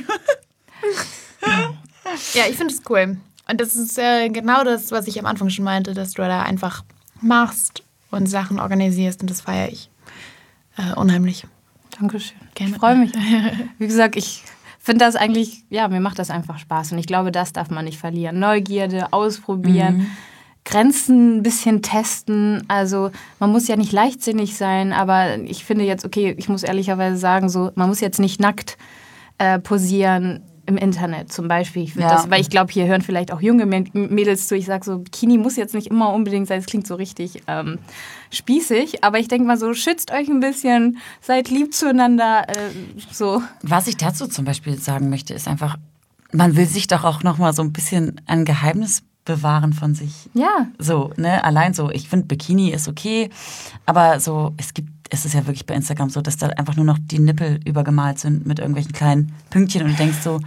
Ja, ich finde es cool. Und das ist äh, genau das, was ich am Anfang schon meinte, dass du da einfach machst und Sachen organisierst und das feiere ich äh, unheimlich. Dankeschön. Gerne. Ich freue mich. Wie gesagt, ich finde das eigentlich, ja, mir macht das einfach Spaß und ich glaube, das darf man nicht verlieren. Neugierde, ausprobieren, mhm. Grenzen ein bisschen testen. Also man muss ja nicht leichtsinnig sein, aber ich finde jetzt, okay, ich muss ehrlicherweise sagen, so, man muss jetzt nicht nackt äh, posieren im Internet zum Beispiel. Ich ja. das, weil ich glaube, hier hören vielleicht auch junge Mädels zu. Ich sage so, Bikini muss jetzt nicht immer unbedingt sein. Es klingt so richtig ähm, spießig. Aber ich denke mal so, schützt euch ein bisschen, seid lieb zueinander. Äh, so. Was ich dazu zum Beispiel sagen möchte, ist einfach, man will sich doch auch noch mal so ein bisschen ein Geheimnis bewahren von sich. Ja. So, ne, allein so, ich finde Bikini ist okay, aber so, es gibt, es ist ja wirklich bei Instagram so, dass da einfach nur noch die Nippel übergemalt sind mit irgendwelchen kleinen Pünktchen und du denkst so,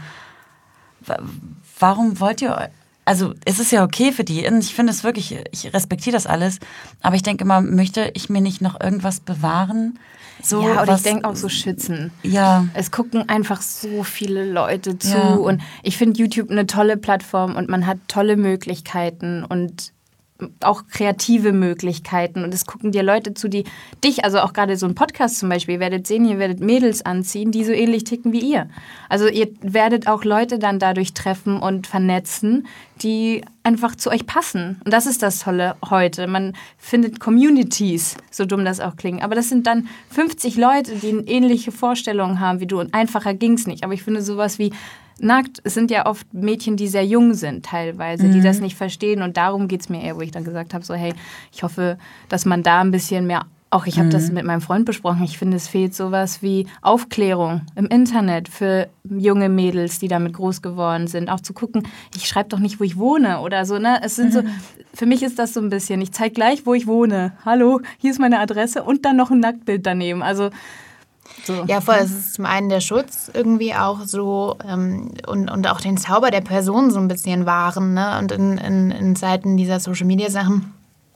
warum wollt ihr, also es ist ja okay für die, ich finde es wirklich, ich respektiere das alles, aber ich denke immer, möchte ich mir nicht noch irgendwas bewahren? So, ja, oder was, ich denke auch so schützen. Ja. Es gucken einfach so viele Leute zu ja. und ich finde YouTube eine tolle Plattform und man hat tolle Möglichkeiten und auch kreative Möglichkeiten und es gucken dir Leute zu, die dich, also auch gerade so ein Podcast zum Beispiel, ihr werdet sehen, ihr werdet Mädels anziehen, die so ähnlich ticken wie ihr. Also ihr werdet auch Leute dann dadurch treffen und vernetzen, die einfach zu euch passen. Und das ist das Tolle heute. Man findet Communities, so dumm das auch klingt. Aber das sind dann fünfzig Leute, die eine ähnliche Vorstellungen haben wie du. Und einfacher ging es nicht. Aber ich finde sowas wie nackt, es sind ja oft Mädchen, die sehr jung sind teilweise, mhm. die das nicht verstehen. Und darum geht es mir eher, wo ich dann gesagt habe, so hey, ich hoffe, dass man da ein bisschen mehr... Auch ich habe mhm. das mit meinem Freund besprochen. Ich finde, es fehlt sowas wie Aufklärung im Internet für junge Mädels, die damit groß geworden sind. Auch zu gucken, ich schreibe doch nicht, wo ich wohne oder so. Ne? Es sind mhm. so, für mich ist das so ein bisschen, ich zeige gleich, wo ich wohne. Hallo, hier ist meine Adresse und dann noch ein Nacktbild daneben. Also so. Ja, voll. Es ist zum einen der Schutz irgendwie auch so ähm, und, und auch den Zauber der Person so ein bisschen wahren. Ne? Und in, in, in Zeiten dieser Social-Media-Sachen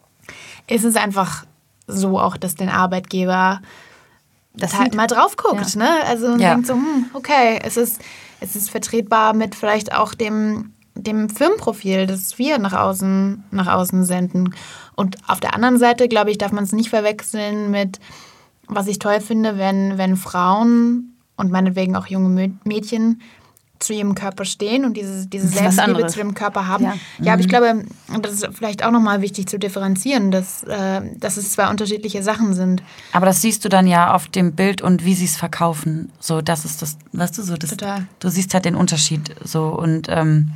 ist es einfach so auch, dass den Arbeitgeber das halt mal drauf guckt. Ja. Ne? Also man ja. denkt so, hm, okay, es ist, es ist vertretbar mit vielleicht auch dem, dem Firmenprofil, das wir nach außen, nach außen senden. Und auf der anderen Seite, glaube ich, darf man es nicht verwechseln mit, was ich toll finde, wenn, wenn Frauen und meinetwegen auch junge Mädchen zu ihrem Körper stehen und diese, diese Selbstliebe zu dem Körper haben. Ja, ja, aber ich glaube, das ist vielleicht auch nochmal wichtig zu differenzieren, dass, äh, dass es zwei unterschiedliche Sachen sind. Aber das siehst du dann ja auf dem Bild und wie sie es verkaufen. So, das ist das, weißt du, so das. Total. Du siehst halt den Unterschied so und ähm,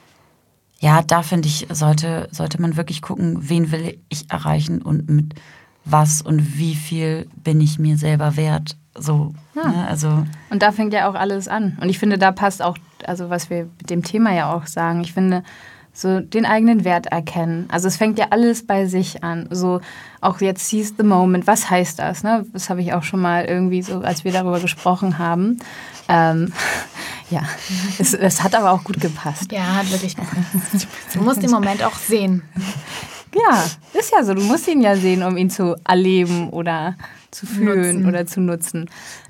ja, da finde ich, sollte, sollte man wirklich gucken, wen will ich erreichen und mit was und wie viel bin ich mir selber wert. So, ja. ne, also. Und da fängt ja auch alles an. Und ich finde, da passt auch, also was wir mit dem Thema ja auch sagen, ich finde, so den eigenen Wert erkennen. Also es fängt ja alles bei sich an. So auch jetzt seize the moment, was heißt das? Ne? Das habe ich auch schon mal irgendwie so, als wir darüber gesprochen haben. Ähm, ja, es, es hat aber auch gut gepasst. Ja, hat wirklich gepasst. Du musst den Moment auch sehen. Ja, ist ja so. Du musst ihn ja sehen, um ihn zu erleben oder zu fühlen nutzen. Oder zu nutzen.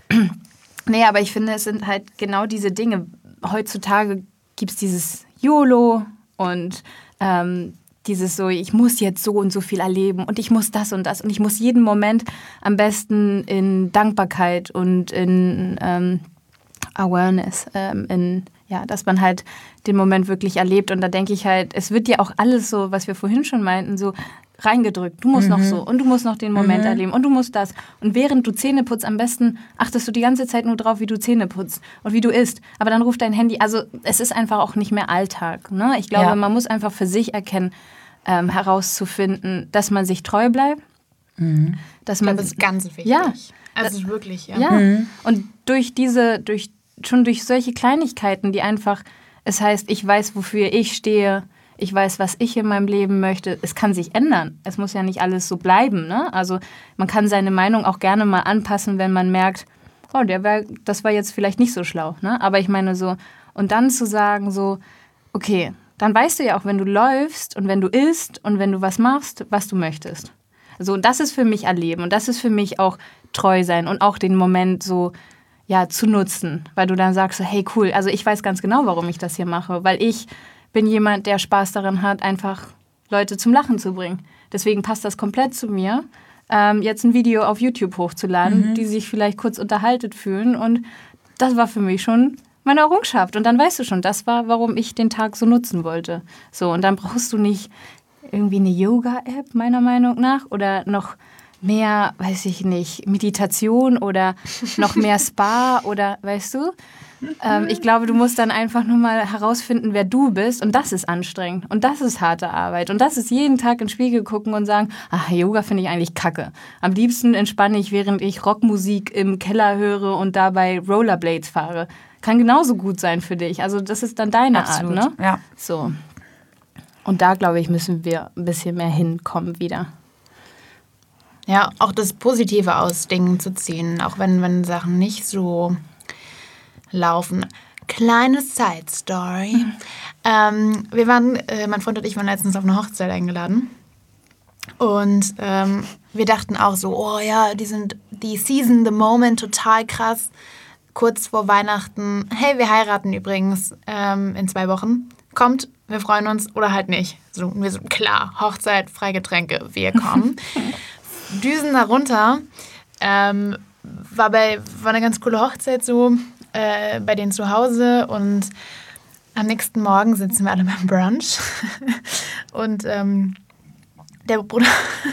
Nee, aber ich finde, es sind halt genau diese Dinge. Heutzutage gibt es dieses YOLO und ähm, dieses so, ich muss jetzt so und so viel erleben und ich muss das und das und ich muss jeden Moment am besten in Dankbarkeit und in ähm, Awareness, ähm, in ja, dass man halt den Moment wirklich erlebt. Und da denke ich halt, es wird ja auch alles so, was wir vorhin schon meinten, so reingedrückt. Du musst mhm. noch so und du musst noch den Moment mhm. erleben und du musst das. Und während du Zähne putzt, am besten achtest du die ganze Zeit nur drauf, wie du Zähne putzt und wie du isst. Aber dann ruft dein Handy, also es ist einfach auch nicht mehr Alltag. Ne? Ich glaube, ja. man muss einfach für sich erkennen, ähm, herauszufinden, dass man sich treu bleibt. Mhm. Dass man, das ist ganz wichtig. Ja. Also das, wirklich, ja. ja. Mhm. Und durch diese, durch schon durch solche Kleinigkeiten, die einfach, es heißt, ich weiß, wofür ich stehe, ich weiß, was ich in meinem Leben möchte. Es kann sich ändern. Es muss ja nicht alles so bleiben. Ne? Also man kann seine Meinung auch gerne mal anpassen, wenn man merkt, oh, der wär, das war jetzt vielleicht nicht so schlau. Ne? Aber ich meine so, und dann zu sagen so, okay, dann weißt du ja auch, wenn du läufst und wenn du isst und wenn du was machst, was du möchtest. So, das ist für mich erleben und das ist für mich auch treu sein und auch den Moment so, ja, zu nutzen, weil du dann sagst, so, hey, cool, also ich weiß ganz genau, warum ich das hier mache, weil ich bin jemand, der Spaß daran hat, einfach Leute zum Lachen zu bringen. Deswegen passt das komplett zu mir, ähm, jetzt ein Video auf YouTube hochzuladen, mhm. die sich vielleicht kurz unterhalten fühlen und das war für mich schon meine Errungenschaft und dann weißt du schon, das war, warum ich den Tag so nutzen wollte. So, und dann brauchst du nicht irgendwie eine Yoga-App, meiner Meinung nach, oder noch mehr, weiß ich nicht, Meditation oder noch mehr Spa oder, weißt du? Ähm, ich glaube, du musst dann einfach nur mal herausfinden, wer du bist und das ist anstrengend und das ist harte Arbeit und das ist jeden Tag in den Spiegel gucken und sagen, ach, Yoga finde ich eigentlich kacke. Am liebsten entspanne ich, während ich Rockmusik im Keller höre und dabei Rollerblades fahre. Kann genauso gut sein für dich. Also das ist dann deine Absolut. Art, ne? Ja. So. Und da, glaube ich, müssen wir ein bisschen mehr hinkommen wieder. Ja, auch das Positive aus Dingen zu ziehen, auch wenn, wenn Sachen nicht so laufen. Kleine Side-Story. Mhm. Ähm, wir waren, äh, mein Freund und ich waren letztens auf eine Hochzeit eingeladen. Und ähm, wir dachten auch so, oh ja, die sind die Season, the Moment, total krass. Kurz vor Weihnachten, hey, wir heiraten übrigens ähm, in zwei Wochen. Kommt, wir freuen uns oder halt nicht. So, und wir so, klar, Hochzeit, Freigetränke, wir kommen. Düsen da runter. Ähm, war, bei, war eine ganz coole Hochzeit so, äh, bei denen zu Hause und am nächsten Morgen sitzen wir alle beim Brunch und ähm, der Bruder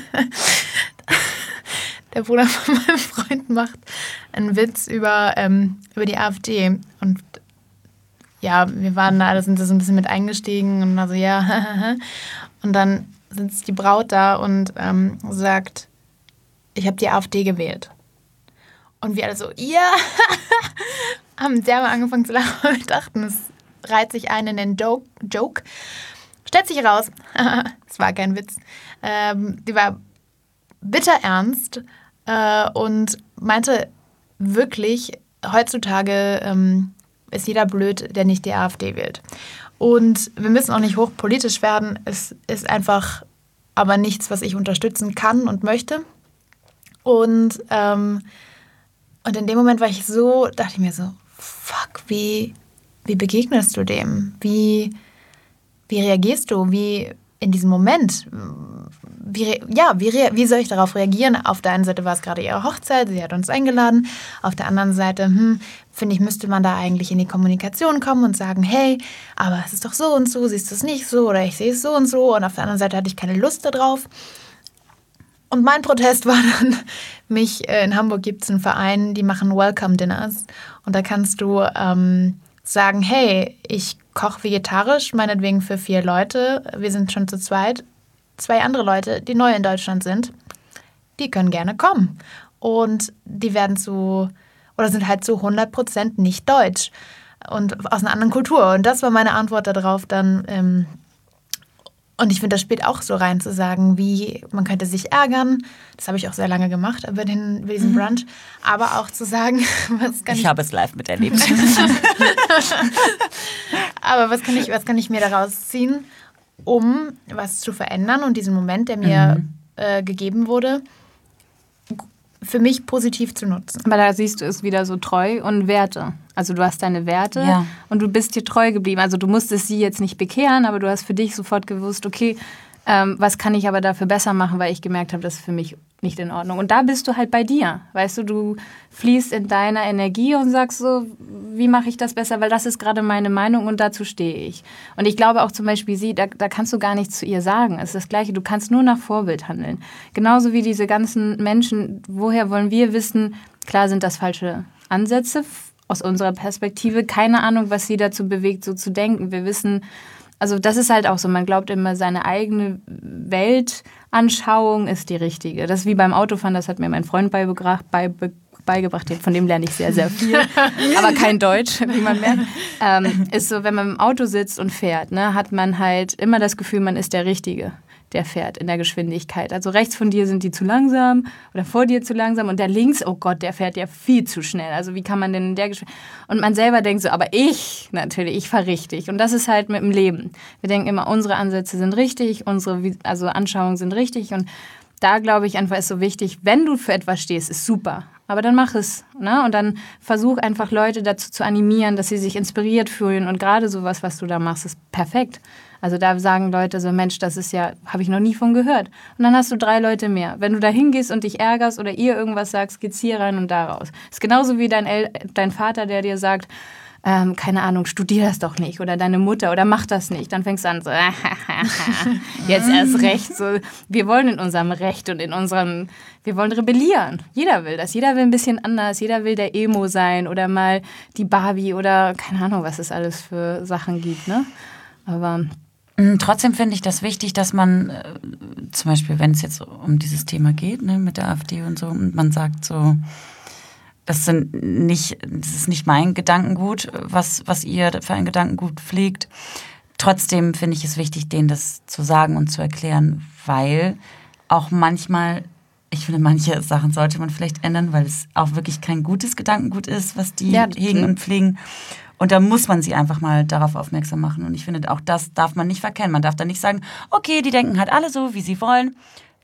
der Bruder von meinem Freund macht einen Witz über, ähm, über die AfD und ja, wir waren da, da sind so ein bisschen mit eingestiegen und also ja, und dann sitzt die Braut da und ähm, sagt, ich habe die AfD gewählt. Und wir alle so, ja, haben derbe angefangen zu lachen, weil wir dachten, es reiht sich ein in den Do- Joke. Stellt sich raus, es war kein Witz, ähm, die war bitter ernst äh, und meinte wirklich, heutzutage ähm, ist jeder blöd, der nicht die AfD wählt. Und wir müssen auch nicht hochpolitisch werden, es ist einfach aber nichts, was ich unterstützen kann und möchte. Und, ähm, und in dem Moment war ich so, dachte ich mir so, fuck, wie, wie begegnest du dem? Wie, wie reagierst du? Wie in diesem Moment? Wie, ja, wie, wie soll ich darauf reagieren? Auf der einen Seite war es gerade ihre Hochzeit, sie hat uns eingeladen. Auf der anderen Seite, hm, finde ich, müsste man da eigentlich in die Kommunikation kommen und sagen, hey, aber es ist doch so und so, siehst du es nicht so oder ich sehe es so und so. Und auf der anderen Seite hatte ich keine Lust darauf. Und mein Protest war dann, mich, äh, in Hamburg gibt es einen Verein, die machen Welcome Dinners. Und da kannst du ähm, sagen, hey, ich koche vegetarisch, meinetwegen für vier Leute. Wir sind schon zu zweit. Zwei andere Leute, die neu in Deutschland sind, die können gerne kommen. Und die werden zu, oder sind halt zu hundert Prozent nicht deutsch und aus einer anderen Kultur. Und das war meine Antwort darauf dann. Ähm, Und ich finde, das spielt auch so rein, zu sagen, wie man könnte sich ärgern. Das habe ich auch sehr lange gemacht über, den, über diesen Brunch. Aber auch zu sagen, was kann ich... Ich habe es live miterlebt. Aber was kann, ich, was kann ich mir daraus ziehen, um was zu verändern und diesen Moment, der mir mhm. äh, gegeben wurde, für mich positiv zu nutzen. Aber da siehst du es wieder so treu und Werte. Also du hast deine Werte ja. und du bist dir treu geblieben. Also du musstest sie jetzt nicht bekehren, aber du hast für dich sofort gewusst, okay, ähm, was kann ich aber dafür besser machen, weil ich gemerkt habe, das ist für mich nicht in Ordnung. Und da bist du halt bei dir. Weißt du, du fließt in deiner Energie und sagst so, wie mache ich das besser, weil das ist gerade meine Meinung und dazu stehe ich. Und ich glaube auch zum Beispiel sie, da, da kannst du gar nichts zu ihr sagen. Es ist das Gleiche, du kannst nur nach Vorbild handeln. Genauso wie diese ganzen Menschen, woher wollen wir wissen, klar sind das falsche Ansätze aus unserer Perspektive, keine Ahnung, was sie dazu bewegt, so zu denken. Wir wissen, also das ist halt auch so, man glaubt immer, seine eigene Weltanschauung ist die richtige. Das ist wie beim Autofahren, das hat mir mein Freund beigebracht, beibe, beigebracht, von dem lerne ich sehr, sehr viel, aber kein Deutsch, wie man merkt. Ähm, ist so, wenn man im Auto sitzt und fährt, ne, hat man halt immer das Gefühl, man ist der Richtige, der fährt in der Geschwindigkeit. Also rechts von dir sind die zu langsam oder vor dir zu langsam und der links, oh Gott, der fährt ja viel zu schnell. Also wie kann man denn in der Geschwindigkeit... Und man selber denkt so, aber ich, natürlich, ich fahre richtig. Und das ist halt mit dem Leben. Wir denken immer, unsere Ansätze sind richtig, unsere also Anschauungen sind richtig und da glaube ich einfach ist so wichtig, wenn du für etwas stehst, ist super. Aber dann mach es. Ne? Und dann versuch einfach Leute dazu zu animieren, dass sie sich inspiriert fühlen. Und gerade sowas, was du da machst, ist perfekt. Also da sagen Leute so, Mensch, das ist ja, habe ich noch nie von gehört. Und dann hast du drei Leute mehr. Wenn du da hingehst und dich ärgerst oder ihr irgendwas sagst, geht's hier rein und da raus. Ist genauso wie dein, El- dein Vater, der dir sagt, ähm, keine Ahnung, studier das doch nicht. Oder deine Mutter, oder mach das nicht. Dann fängst du an so, jetzt erst recht. So, wir wollen in unserem Recht und in unserem, wir wollen rebellieren. Jeder will das. Jeder will ein bisschen anders. Jeder will der Emo sein oder mal die Barbie oder keine Ahnung, was es alles für Sachen gibt. Ne? Aber... Trotzdem finde ich das wichtig, dass man, äh, zum Beispiel, wenn es jetzt um dieses Thema geht, ne, mit der AfD und so, und man sagt so, das sind nicht, das ist nicht mein Gedankengut, was, was ihr für ein Gedankengut pflegt. Trotzdem finde ich es wichtig, denen das zu sagen und zu erklären, weil auch manchmal, ich finde, manche Sachen sollte man vielleicht ändern, weil es auch wirklich kein gutes Gedankengut ist, was die ja, hegen und pflegen. Und da muss man sie einfach mal darauf aufmerksam machen. Und ich finde, auch das darf man nicht verkennen. Man darf da nicht sagen, okay, die denken halt alle so, wie sie wollen.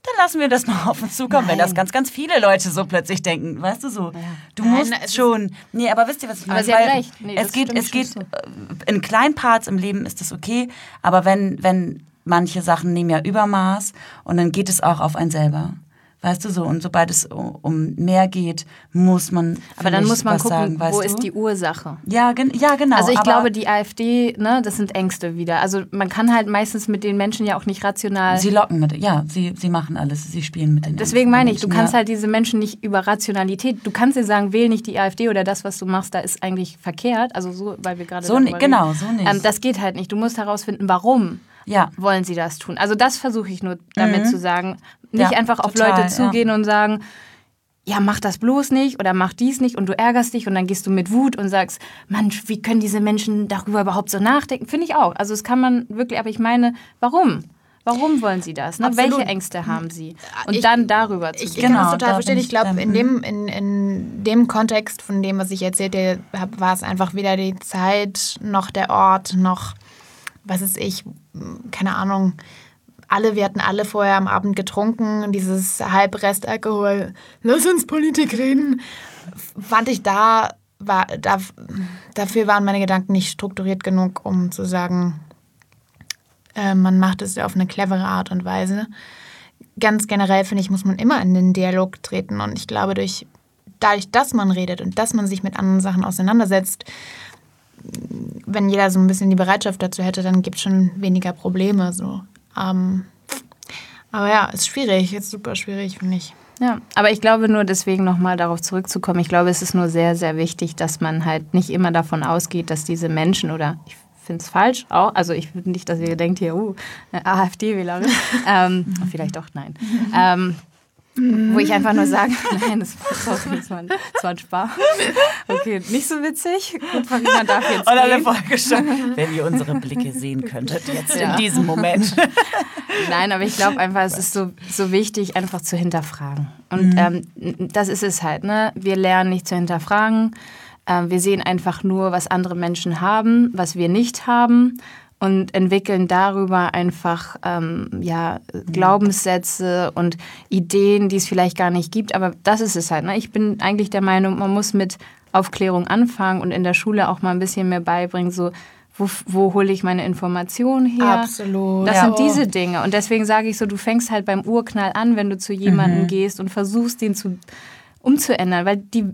dann lassen wir das mal auf uns zukommen, wenn das ganz, ganz viele Leute so plötzlich denken. Weißt du so, du Nein, musst es schon... Nee, aber wisst ihr, was ich meine? Aber sie hat Weil recht. Nee, das es geht, stimmt es geht schon so. äh, in kleinen Parts im Leben ist das okay, aber wenn, wenn manche Sachen nehmen ja Übermaß und dann geht es auch auf einen selber. Weißt du so, und sobald es um mehr geht, muss man Aber dann muss man was gucken, sagen, weißt wo du? ist die Ursache? Ja, gen ja, genau. Also ich aber glaube, die AfD, ne, das sind Ängste wieder. Also man kann halt meistens mit den Menschen ja auch nicht rational... sie locken mit, ja, sie, sie machen alles, sie spielen mit den Deswegen Ängsten der meine ich, du Menschen, kannst ja. halt diese Menschen nicht über Rationalität, du kannst dir sagen, wähl nicht die AfD oder das, was du machst, da ist eigentlich verkehrt. Also so, weil wir gerade So darüber ni- genau, reden. so nicht. Ähm, das geht halt nicht. Du musst herausfinden, warum Ja. wollen sie das tun. Also das versuche ich nur damit Mhm. zu sagen. Nicht Ja, einfach auf total, Leute zugehen und sagen, ja, mach das bloß nicht oder mach dies nicht und du ärgerst dich und dann gehst du mit Wut und sagst, Mann, wie können diese Menschen darüber überhaupt so nachdenken? Finde ich auch. Also das kann man wirklich, aber ich meine, warum? Warum wollen sie das? Ne? Absolut. Welche Ängste haben sie? Und Ich- dann darüber zu Ich gehen. kann Genau, das total da verstehen. bin Ich ich glaube, dann- in dem, in, in dem Kontext von dem, was ich erzählte, hab, war es einfach weder die Zeit, noch der Ort, noch, was ist ich, keine Ahnung. Alle, wir hatten alle vorher am Abend getrunken, dieses Halbrestalkohol, lass uns Politik reden, fand ich da, war, da, dafür waren meine Gedanken nicht strukturiert genug, um zu sagen, äh, man macht es auf eine clevere Art und Weise. Ganz generell, finde ich, muss man immer in den Dialog treten. Und ich glaube, durch, dadurch, dass man redet und dass man sich mit anderen Sachen auseinandersetzt, wenn jeder so ein bisschen die Bereitschaft dazu hätte, dann gibt es schon weniger Probleme. So. Ähm, aber ja, ist schwierig, ist super schwierig, finde ich. Ja, aber ich glaube nur deswegen nochmal darauf zurückzukommen, ich glaube, es ist nur sehr, sehr wichtig, dass man halt nicht immer davon ausgeht, dass diese Menschen oder ich finde es falsch auch, also ich würde nicht, dass ihr denkt hier, uh, AfD-Wählerin, ähm, vielleicht doch, nein. Ähm, wo ich einfach nur sage, nein, das war, sorry, das war, ein, das war ein Spaß. Okay, nicht so witzig. Gut, Farina darf jetzt Und alle gehen. Folge schon, wenn ihr unsere Blicke sehen könntet jetzt Ja. in diesem Moment. Nein, aber ich glaube einfach, es ist so, so wichtig, einfach zu hinterfragen. Und ähm, das ist es halt, ne? Wir lernen nicht zu hinterfragen. Ähm, wir sehen einfach nur, was andere Menschen haben, was wir nicht haben. Und entwickeln darüber einfach ähm, ja, Glaubenssätze und Ideen, die es vielleicht gar nicht gibt. Aber das ist es halt. Ne? Ich bin eigentlich der Meinung, man muss mit Aufklärung anfangen und in der Schule auch mal ein bisschen mehr beibringen, so wo, wo hole ich meine Informationen her? Absolut. Das Ja. sind diese Dinge. Und deswegen sage ich so, du fängst halt beim Urknall an, wenn du zu jemandem Mhm. gehst und versuchst, den zu umzuändern, weil die,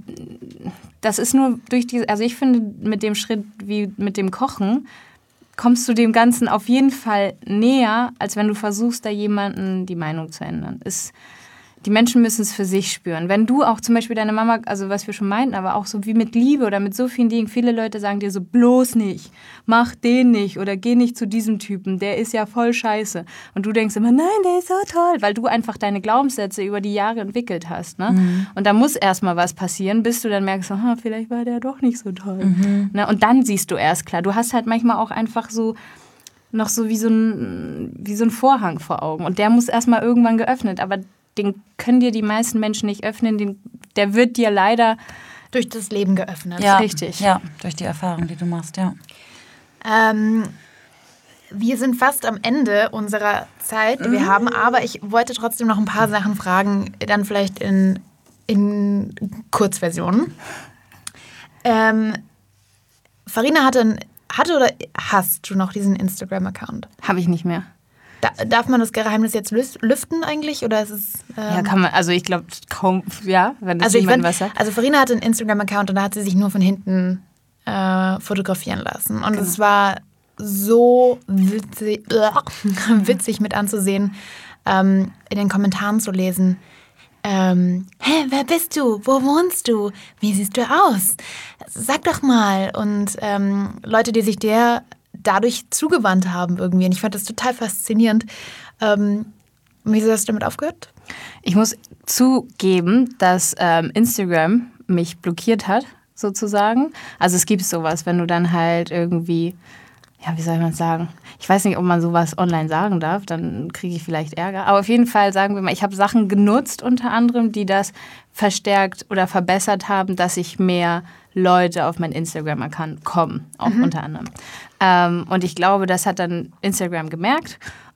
das ist nur durch die, also ich finde, mit dem Schritt wie mit dem Kochen kommst du dem Ganzen auf jeden Fall näher, als wenn du versuchst, da jemanden die Meinung zu ändern. Ist, die Menschen müssen es für sich spüren. Wenn du auch zum Beispiel deine Mama, also was wir schon meinten, aber auch so wie mit Liebe oder mit so vielen Dingen, viele Leute sagen dir so, bloß nicht, mach den nicht oder geh nicht zu diesem Typen, der ist ja voll scheiße. Und du denkst immer, nein, der ist so toll, weil du einfach deine Glaubenssätze über die Jahre entwickelt hast. Ne? Mhm. Und da muss erstmal was passieren, bis du dann merkst, aha, vielleicht war der doch nicht so toll. Mhm. Ne? Und dann siehst du erst klar. Du hast halt manchmal auch einfach so noch so wie so ein, wie so ein Vorhang vor Augen. Und der muss erstmal irgendwann geöffnet. Aber den können dir die meisten Menschen nicht öffnen. Den, der wird dir leider Durch das Leben geöffnet. Ja, richtig. Ja, durch die Erfahrung, die du machst, ja. Ähm, wir sind fast am Ende unserer Zeit, die wir haben, aber ich wollte trotzdem noch ein paar Sachen fragen, dann vielleicht in, in Kurzversion. Ähm, Farina hatte, ein, hatte oder hast du noch diesen Instagram-Account? habe ich nicht mehr. Da, darf man das Geheimnis jetzt lüften eigentlich? Oder ist es, ähm, Ja, kann man, also ich glaube kaum, ja, wenn das also ich jemand find, was sagt. also Farina hatte einen Instagram-Account und da hat sie sich nur von hinten äh, fotografieren lassen. Und es war so witzig, witzig mit anzusehen, ähm, in den Kommentaren zu lesen. Ähm, hä, wer bist du? Wo wohnst du? Wie siehst du aus? Sag doch mal. Und ähm, Leute, die sich der dadurch zugewandt haben irgendwie. Und ich fand das total faszinierend. Ähm, wieso hast du damit aufgehört? Ich muss zugeben, dass ähm, Instagram mich blockiert hat, sozusagen. Also es gibt sowas, wenn du dann halt irgendwie, ja, wie soll man sagen? Ich weiß nicht, ob man sowas online sagen darf, dann kriege ich vielleicht Ärger. Aber auf jeden Fall sagen wir mal, ich habe Sachen genutzt unter anderem, die das verstärkt oder verbessert haben, dass ich mehr Leute auf mein Instagram-Account kommen, auch mhm. unter anderem. Ähm, und ich glaube, das hat dann Instagram gemerkt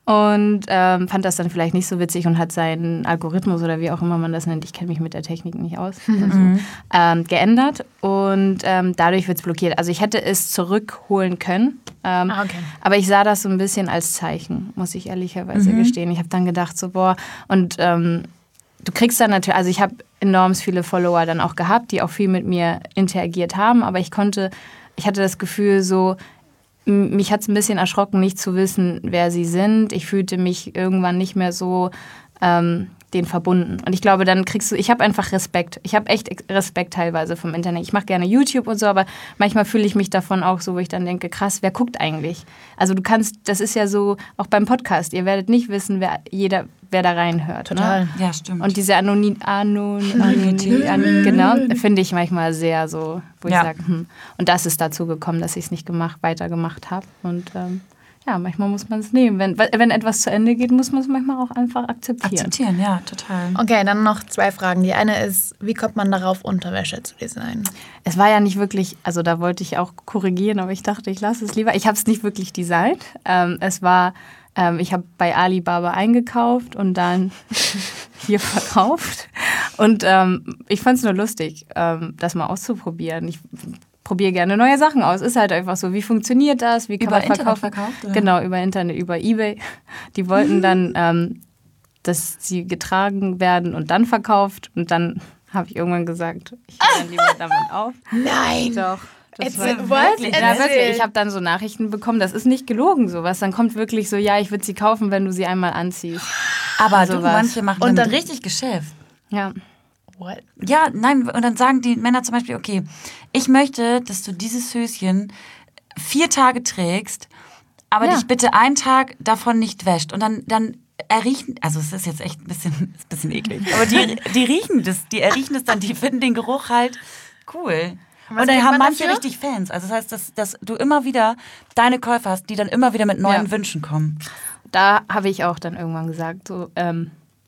und ähm, fand das dann vielleicht nicht so witzig und hat seinen Algorithmus oder wie auch immer man das nennt, ich kenne mich mit der Technik nicht aus, mhm. ähm, geändert und ähm, dadurch wird es blockiert. Also ich hätte es zurückholen können, ähm, ah, okay. aber ich sah das so ein bisschen als Zeichen, muss ich ehrlicherweise mhm. gestehen. Ich habe dann gedacht so, boah, und ähm, du kriegst dann natürlich, also ich habe enorm viele Follower dann auch gehabt, die auch viel mit mir interagiert haben, aber ich konnte, ich hatte das Gefühl so, mich hat es ein bisschen erschrocken, nicht zu wissen, wer sie sind. Ich fühlte mich irgendwann nicht mehr so ähm, denen verbunden. Und ich glaube, dann kriegst du, ich habe einfach Respekt. Ich habe echt Respekt teilweise vom Internet. Ich mache gerne YouTube und so, aber manchmal fühle ich mich davon auch so, wo ich dann denke, krass, wer guckt eigentlich? Also du kannst, das ist ja so, auch beim Podcast, ihr werdet nicht wissen, wer jeder, wer da reinhört. Total, ne? Ja, stimmt. Und diese Anonym, Anonymität, Anonym, genau, finde ich manchmal sehr so, wo ja. ich sage, hm. Und das ist dazu gekommen, dass ich es nicht gemacht, weitergemacht habe. Und ähm, ja, manchmal muss man es nehmen. Wenn, wenn etwas zu Ende geht, muss man es manchmal auch einfach akzeptieren. Akzeptieren, ja, total. Okay, dann noch zwei Fragen. Die eine ist, wie kommt man darauf, Unterwäsche zu designen? Es war ja nicht wirklich, also da wollte ich auch korrigieren, aber ich dachte, ich lasse es lieber. Ich habe es nicht wirklich designt. Ähm, es war, ähm, ich habe bei Alibaba eingekauft und dann hier verkauft. Und ähm, ich fand es nur lustig, ähm, das mal auszuprobieren. Ich probiere gerne neue Sachen aus. Ist halt einfach so, wie funktioniert das? Wie kann über man verkaufen? Internet verkauft? Oder? Genau, über Internet, über eBay. Die wollten dann, ähm, dass sie getragen werden und dann verkauft. Und dann habe ich irgendwann gesagt, ich höre dann lieber damit auf. Nein! Doch. Das war Erzähl, wirklich, was? ja, wirklich. Erzähl. Ich habe dann so Nachrichten bekommen, das ist nicht gelogen sowas. Dann kommt wirklich so, ja, ich würde sie kaufen, wenn du sie einmal anziehst. Aber sowas. du, manche machen Und damit dann- richtig Geschäft. Ja. What? Ja, nein, und dann sagen die Männer zum Beispiel, okay, ich möchte, dass du dieses Höschen vier Tage trägst, aber Ja. dich bitte einen Tag davon nicht wäscht. Und dann, dann erriechen, also es ist jetzt echt ein bisschen, ist ein bisschen eklig, aber die, die riechen das, die erriechen das dann, die finden den Geruch halt cool. Was Und dann kriegt haben man manche dafür? richtig Fans. Also das heißt, dass, dass du immer wieder deine Käufer hast, die dann immer wieder mit neuen Ja. Wünschen kommen. Da habe ich auch dann irgendwann gesagt, so, ähm,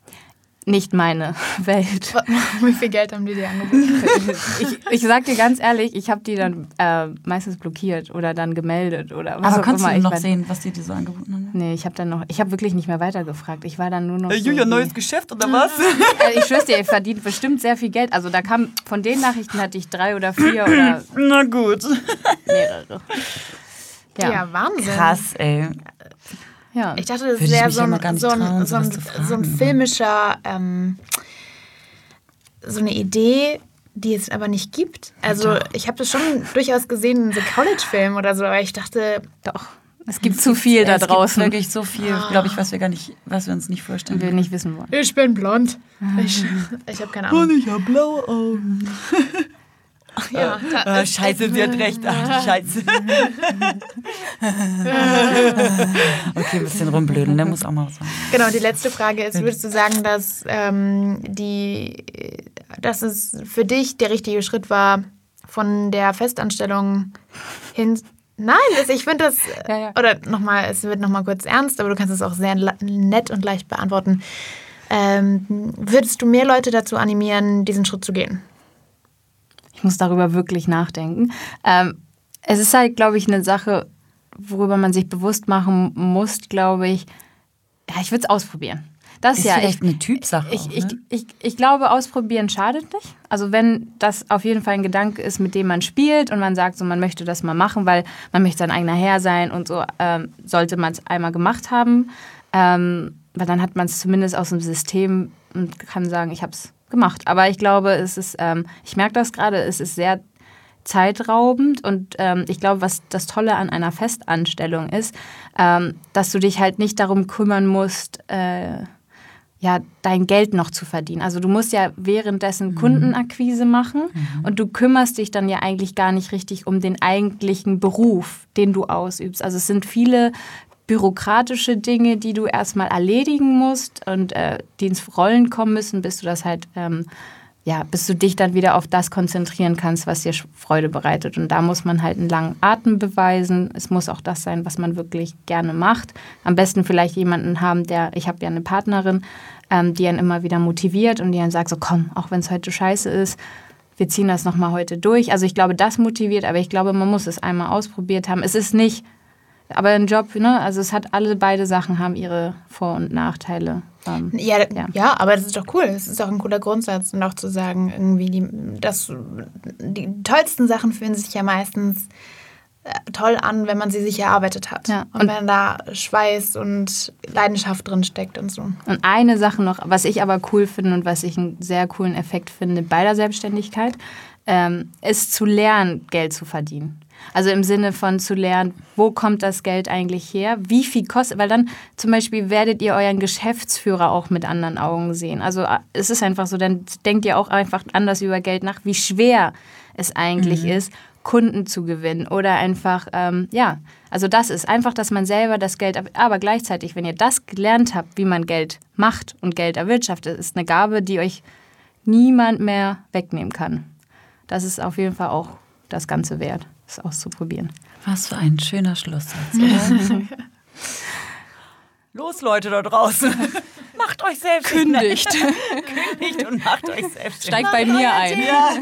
nicht meine Welt. Wie viel Geld haben die dir angeboten? Ich, ich sag dir ganz ehrlich, ich habe die dann äh, meistens blockiert oder dann gemeldet oder was Aber auch kannst immer. du Ich noch mein- sehen, was die dir so angeboten haben? Nee, ich habe dann noch, ich habe wirklich nicht mehr weitergefragt. Ich war dann nur noch so Julia, wie- neues Geschäft oder was? Äh, ich schwör's dir, ihr verdient bestimmt sehr viel Geld. Also da kam, von den Nachrichten hatte ich drei oder vier oder Na gut. mehrere. Ja, Ja, Wahnsinn. Krass, ey. ja. Ich dachte, das Würde ich wäre mich so ja mal ein, gar nicht so ein, trauen, so ein, sowas zu fragen, so ein aber- filmischer, ähm, so eine Idee, die es aber nicht gibt. Also ich habe das schon durchaus gesehen in so College-Filmen oder so, aber ich dachte, Doch. Es gibt zu viel da es draußen, gibt wirklich so viel, glaube ich, was wir gar nicht, was wir uns nicht vorstellen. wir nicht wissen wollen. ich bin blond. Ich, ich habe keine Ahnung. ich habe blaue Augen. Ja, da, Ah, scheiße, sie hat recht. Ach, scheiße. Okay, ein bisschen rumblödeln, der muss auch mal was sagen. genau, die letzte Frage ist, würdest du sagen, dass, ähm, die, dass es für dich der richtige Schritt war, von der Festanstellung hin... Nein, das, ich finde das... Ja, ja. Oder nochmal, es wird nochmal kurz ernst, aber du kannst es auch sehr la- nett und leicht beantworten. Ähm, würdest du mehr Leute dazu animieren, diesen Schritt zu gehen? Ich muss darüber wirklich nachdenken. Ähm, es ist halt, glaube ich, eine Sache, worüber man sich bewusst machen muss, glaube ich. Ja, ich würde es ausprobieren. Das Ist ja, vielleicht ich, eine Typsache ich, auch, ich, ne? ich, ich glaube, ausprobieren schadet nicht. Also wenn das auf jeden Fall ein Gedanke ist, mit dem man spielt und man sagt, so, man möchte das mal machen, weil man möchte sein eigener Herr sein und so, ähm, sollte man es einmal gemacht haben. Ähm, weil dann hat man es zumindest aus dem System und kann sagen, ich habe es gemacht. Aber ich glaube, es ist, ähm, ich merke das gerade, es ist sehr zeitraubend und ähm, ich glaube, was das Tolle an einer Festanstellung ist, ähm, dass du dich halt nicht darum kümmern musst, äh, ja, dein Geld noch zu verdienen. Also du musst ja währenddessen Kundenakquise machen mhm. und du kümmerst dich dann ja eigentlich gar nicht richtig um den eigentlichen Beruf, den du ausübst. Also es sind viele bürokratische Dinge, die du erstmal erledigen musst und äh, die ins Rollen kommen müssen, bis du das halt, ähm, ja, bis du dich dann wieder auf das konzentrieren kannst, was dir Freude bereitet. Und da muss man halt einen langen Atem beweisen. Es muss auch das sein, was man wirklich gerne macht. Am besten vielleicht jemanden haben, der, ich habe ja eine Partnerin, ähm, die einen immer wieder motiviert und die dann sagt so, komm, auch wenn es heute scheiße ist, wir ziehen das nochmal heute durch. Also ich glaube, das motiviert, aber ich glaube, man muss es einmal ausprobiert haben. Es ist nicht Aber ein Job, ne, also es hat alle beide Sachen haben ihre Vor- und Nachteile. Ähm, Ja, Ja. ja. aber das ist doch cool. Das ist doch ein cooler Grundsatz. Und auch zu sagen, irgendwie, die, das, die tollsten Sachen fühlen sich ja meistens äh, toll an, wenn man sie sich erarbeitet hat. Ja. Und, Und- wenn da Schweiß und Leidenschaft drin steckt und so. Und eine Sache noch, was ich aber cool finde und was ich einen sehr coolen Effekt finde bei der Selbstständigkeit, ähm, ist zu lernen, Geld zu verdienen. Also im Sinne von zu lernen, wo kommt das Geld eigentlich her, wie viel kostet, weil dann zum Beispiel werdet ihr euren Geschäftsführer auch mit anderen Augen sehen. Also äh, es ist einfach so, dann denkt ihr auch einfach anders über Geld nach, wie schwer es eigentlich Mhm. ist, Kunden zu gewinnen oder einfach, ähm, ja, also das ist einfach, dass man selber das Geld, aber gleichzeitig, wenn ihr das gelernt habt, wie man Geld macht und Geld erwirtschaftet, ist eine Gabe, die euch niemand mehr wegnehmen kann. Das ist auf jeden Fall auch das Ganze wert, es auszuprobieren. Was für ein schöner Schlusssatz, oder? Los, Leute da draußen. Macht euch selbst. Kündigt. Kündigt und macht euch selbst. Steigt bei mir ein.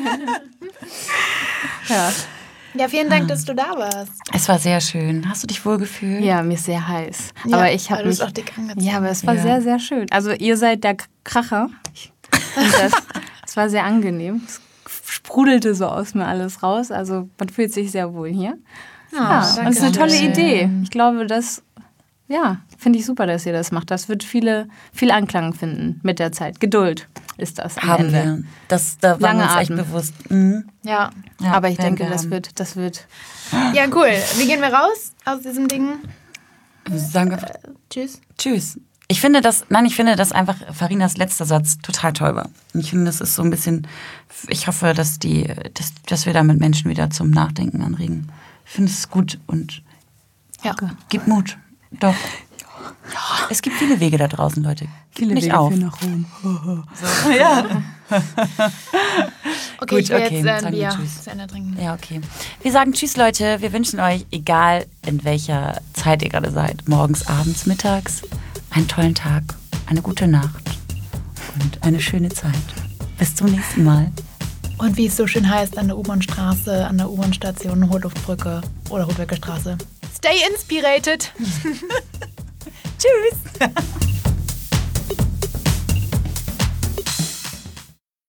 Ja. Ja, vielen Dank, dass du da warst. Es war sehr schön. Hast du dich wohl gefühlt? Ja, mir ist sehr heiß. Ja, aber ich weil habe du mich bist auch dick angezogen. Ja, aber es war Ja. sehr, sehr schön. Also ihr seid der Kracher. Ich find das, es war sehr angenehm. Es sprudelte so aus mir alles raus. Also man fühlt sich sehr wohl hier. Ja, danke. und es ist eine tolle Schön. Idee. Ich glaube, das, ja, finde ich super, dass ihr das macht. Das wird viele, viel Anklang finden mit der Zeit. Geduld ist das am Haben Ende. wir. Das, da waren Lange wir uns echt Atem. bewusst. Mhm. Ja. Ja, Aber ich werden denke, wir das haben. wird, das wird. Ja, cool. Wie gehen wir raus aus diesem Ding? Sagen wir Tschüss. Tschüss. Ich finde das, nein, ich finde, dass einfach Farinas letzter Satz total toll war. Und ich finde, das ist so ein bisschen, ich hoffe, dass die, dass, dass wir damit Menschen wieder zum Nachdenken anregen. Ich finde es gut und Ja. gib Mut. Doch. Ja. Es gibt viele Wege da draußen, Leute. Gib nicht auf. nach Rom. So. Ja. Okay, Gut, ich will okay, jetzt äh, ein sagen wir Bier Tschüss. zu Ende trinken. Ja, okay. Wir sagen Tschüss, Leute. Wir wünschen euch, egal in welcher Zeit ihr gerade seid, morgens, abends, mittags, einen tollen Tag, eine gute Nacht und eine schöne Zeit. Bis zum nächsten Mal. Und wie es so schön heißt, an der U-Bahn-Straße, an der U-Bahn-Station, Hohlluftbrücke oder Rotwecke Straße. Stay inspirated! Tschüss.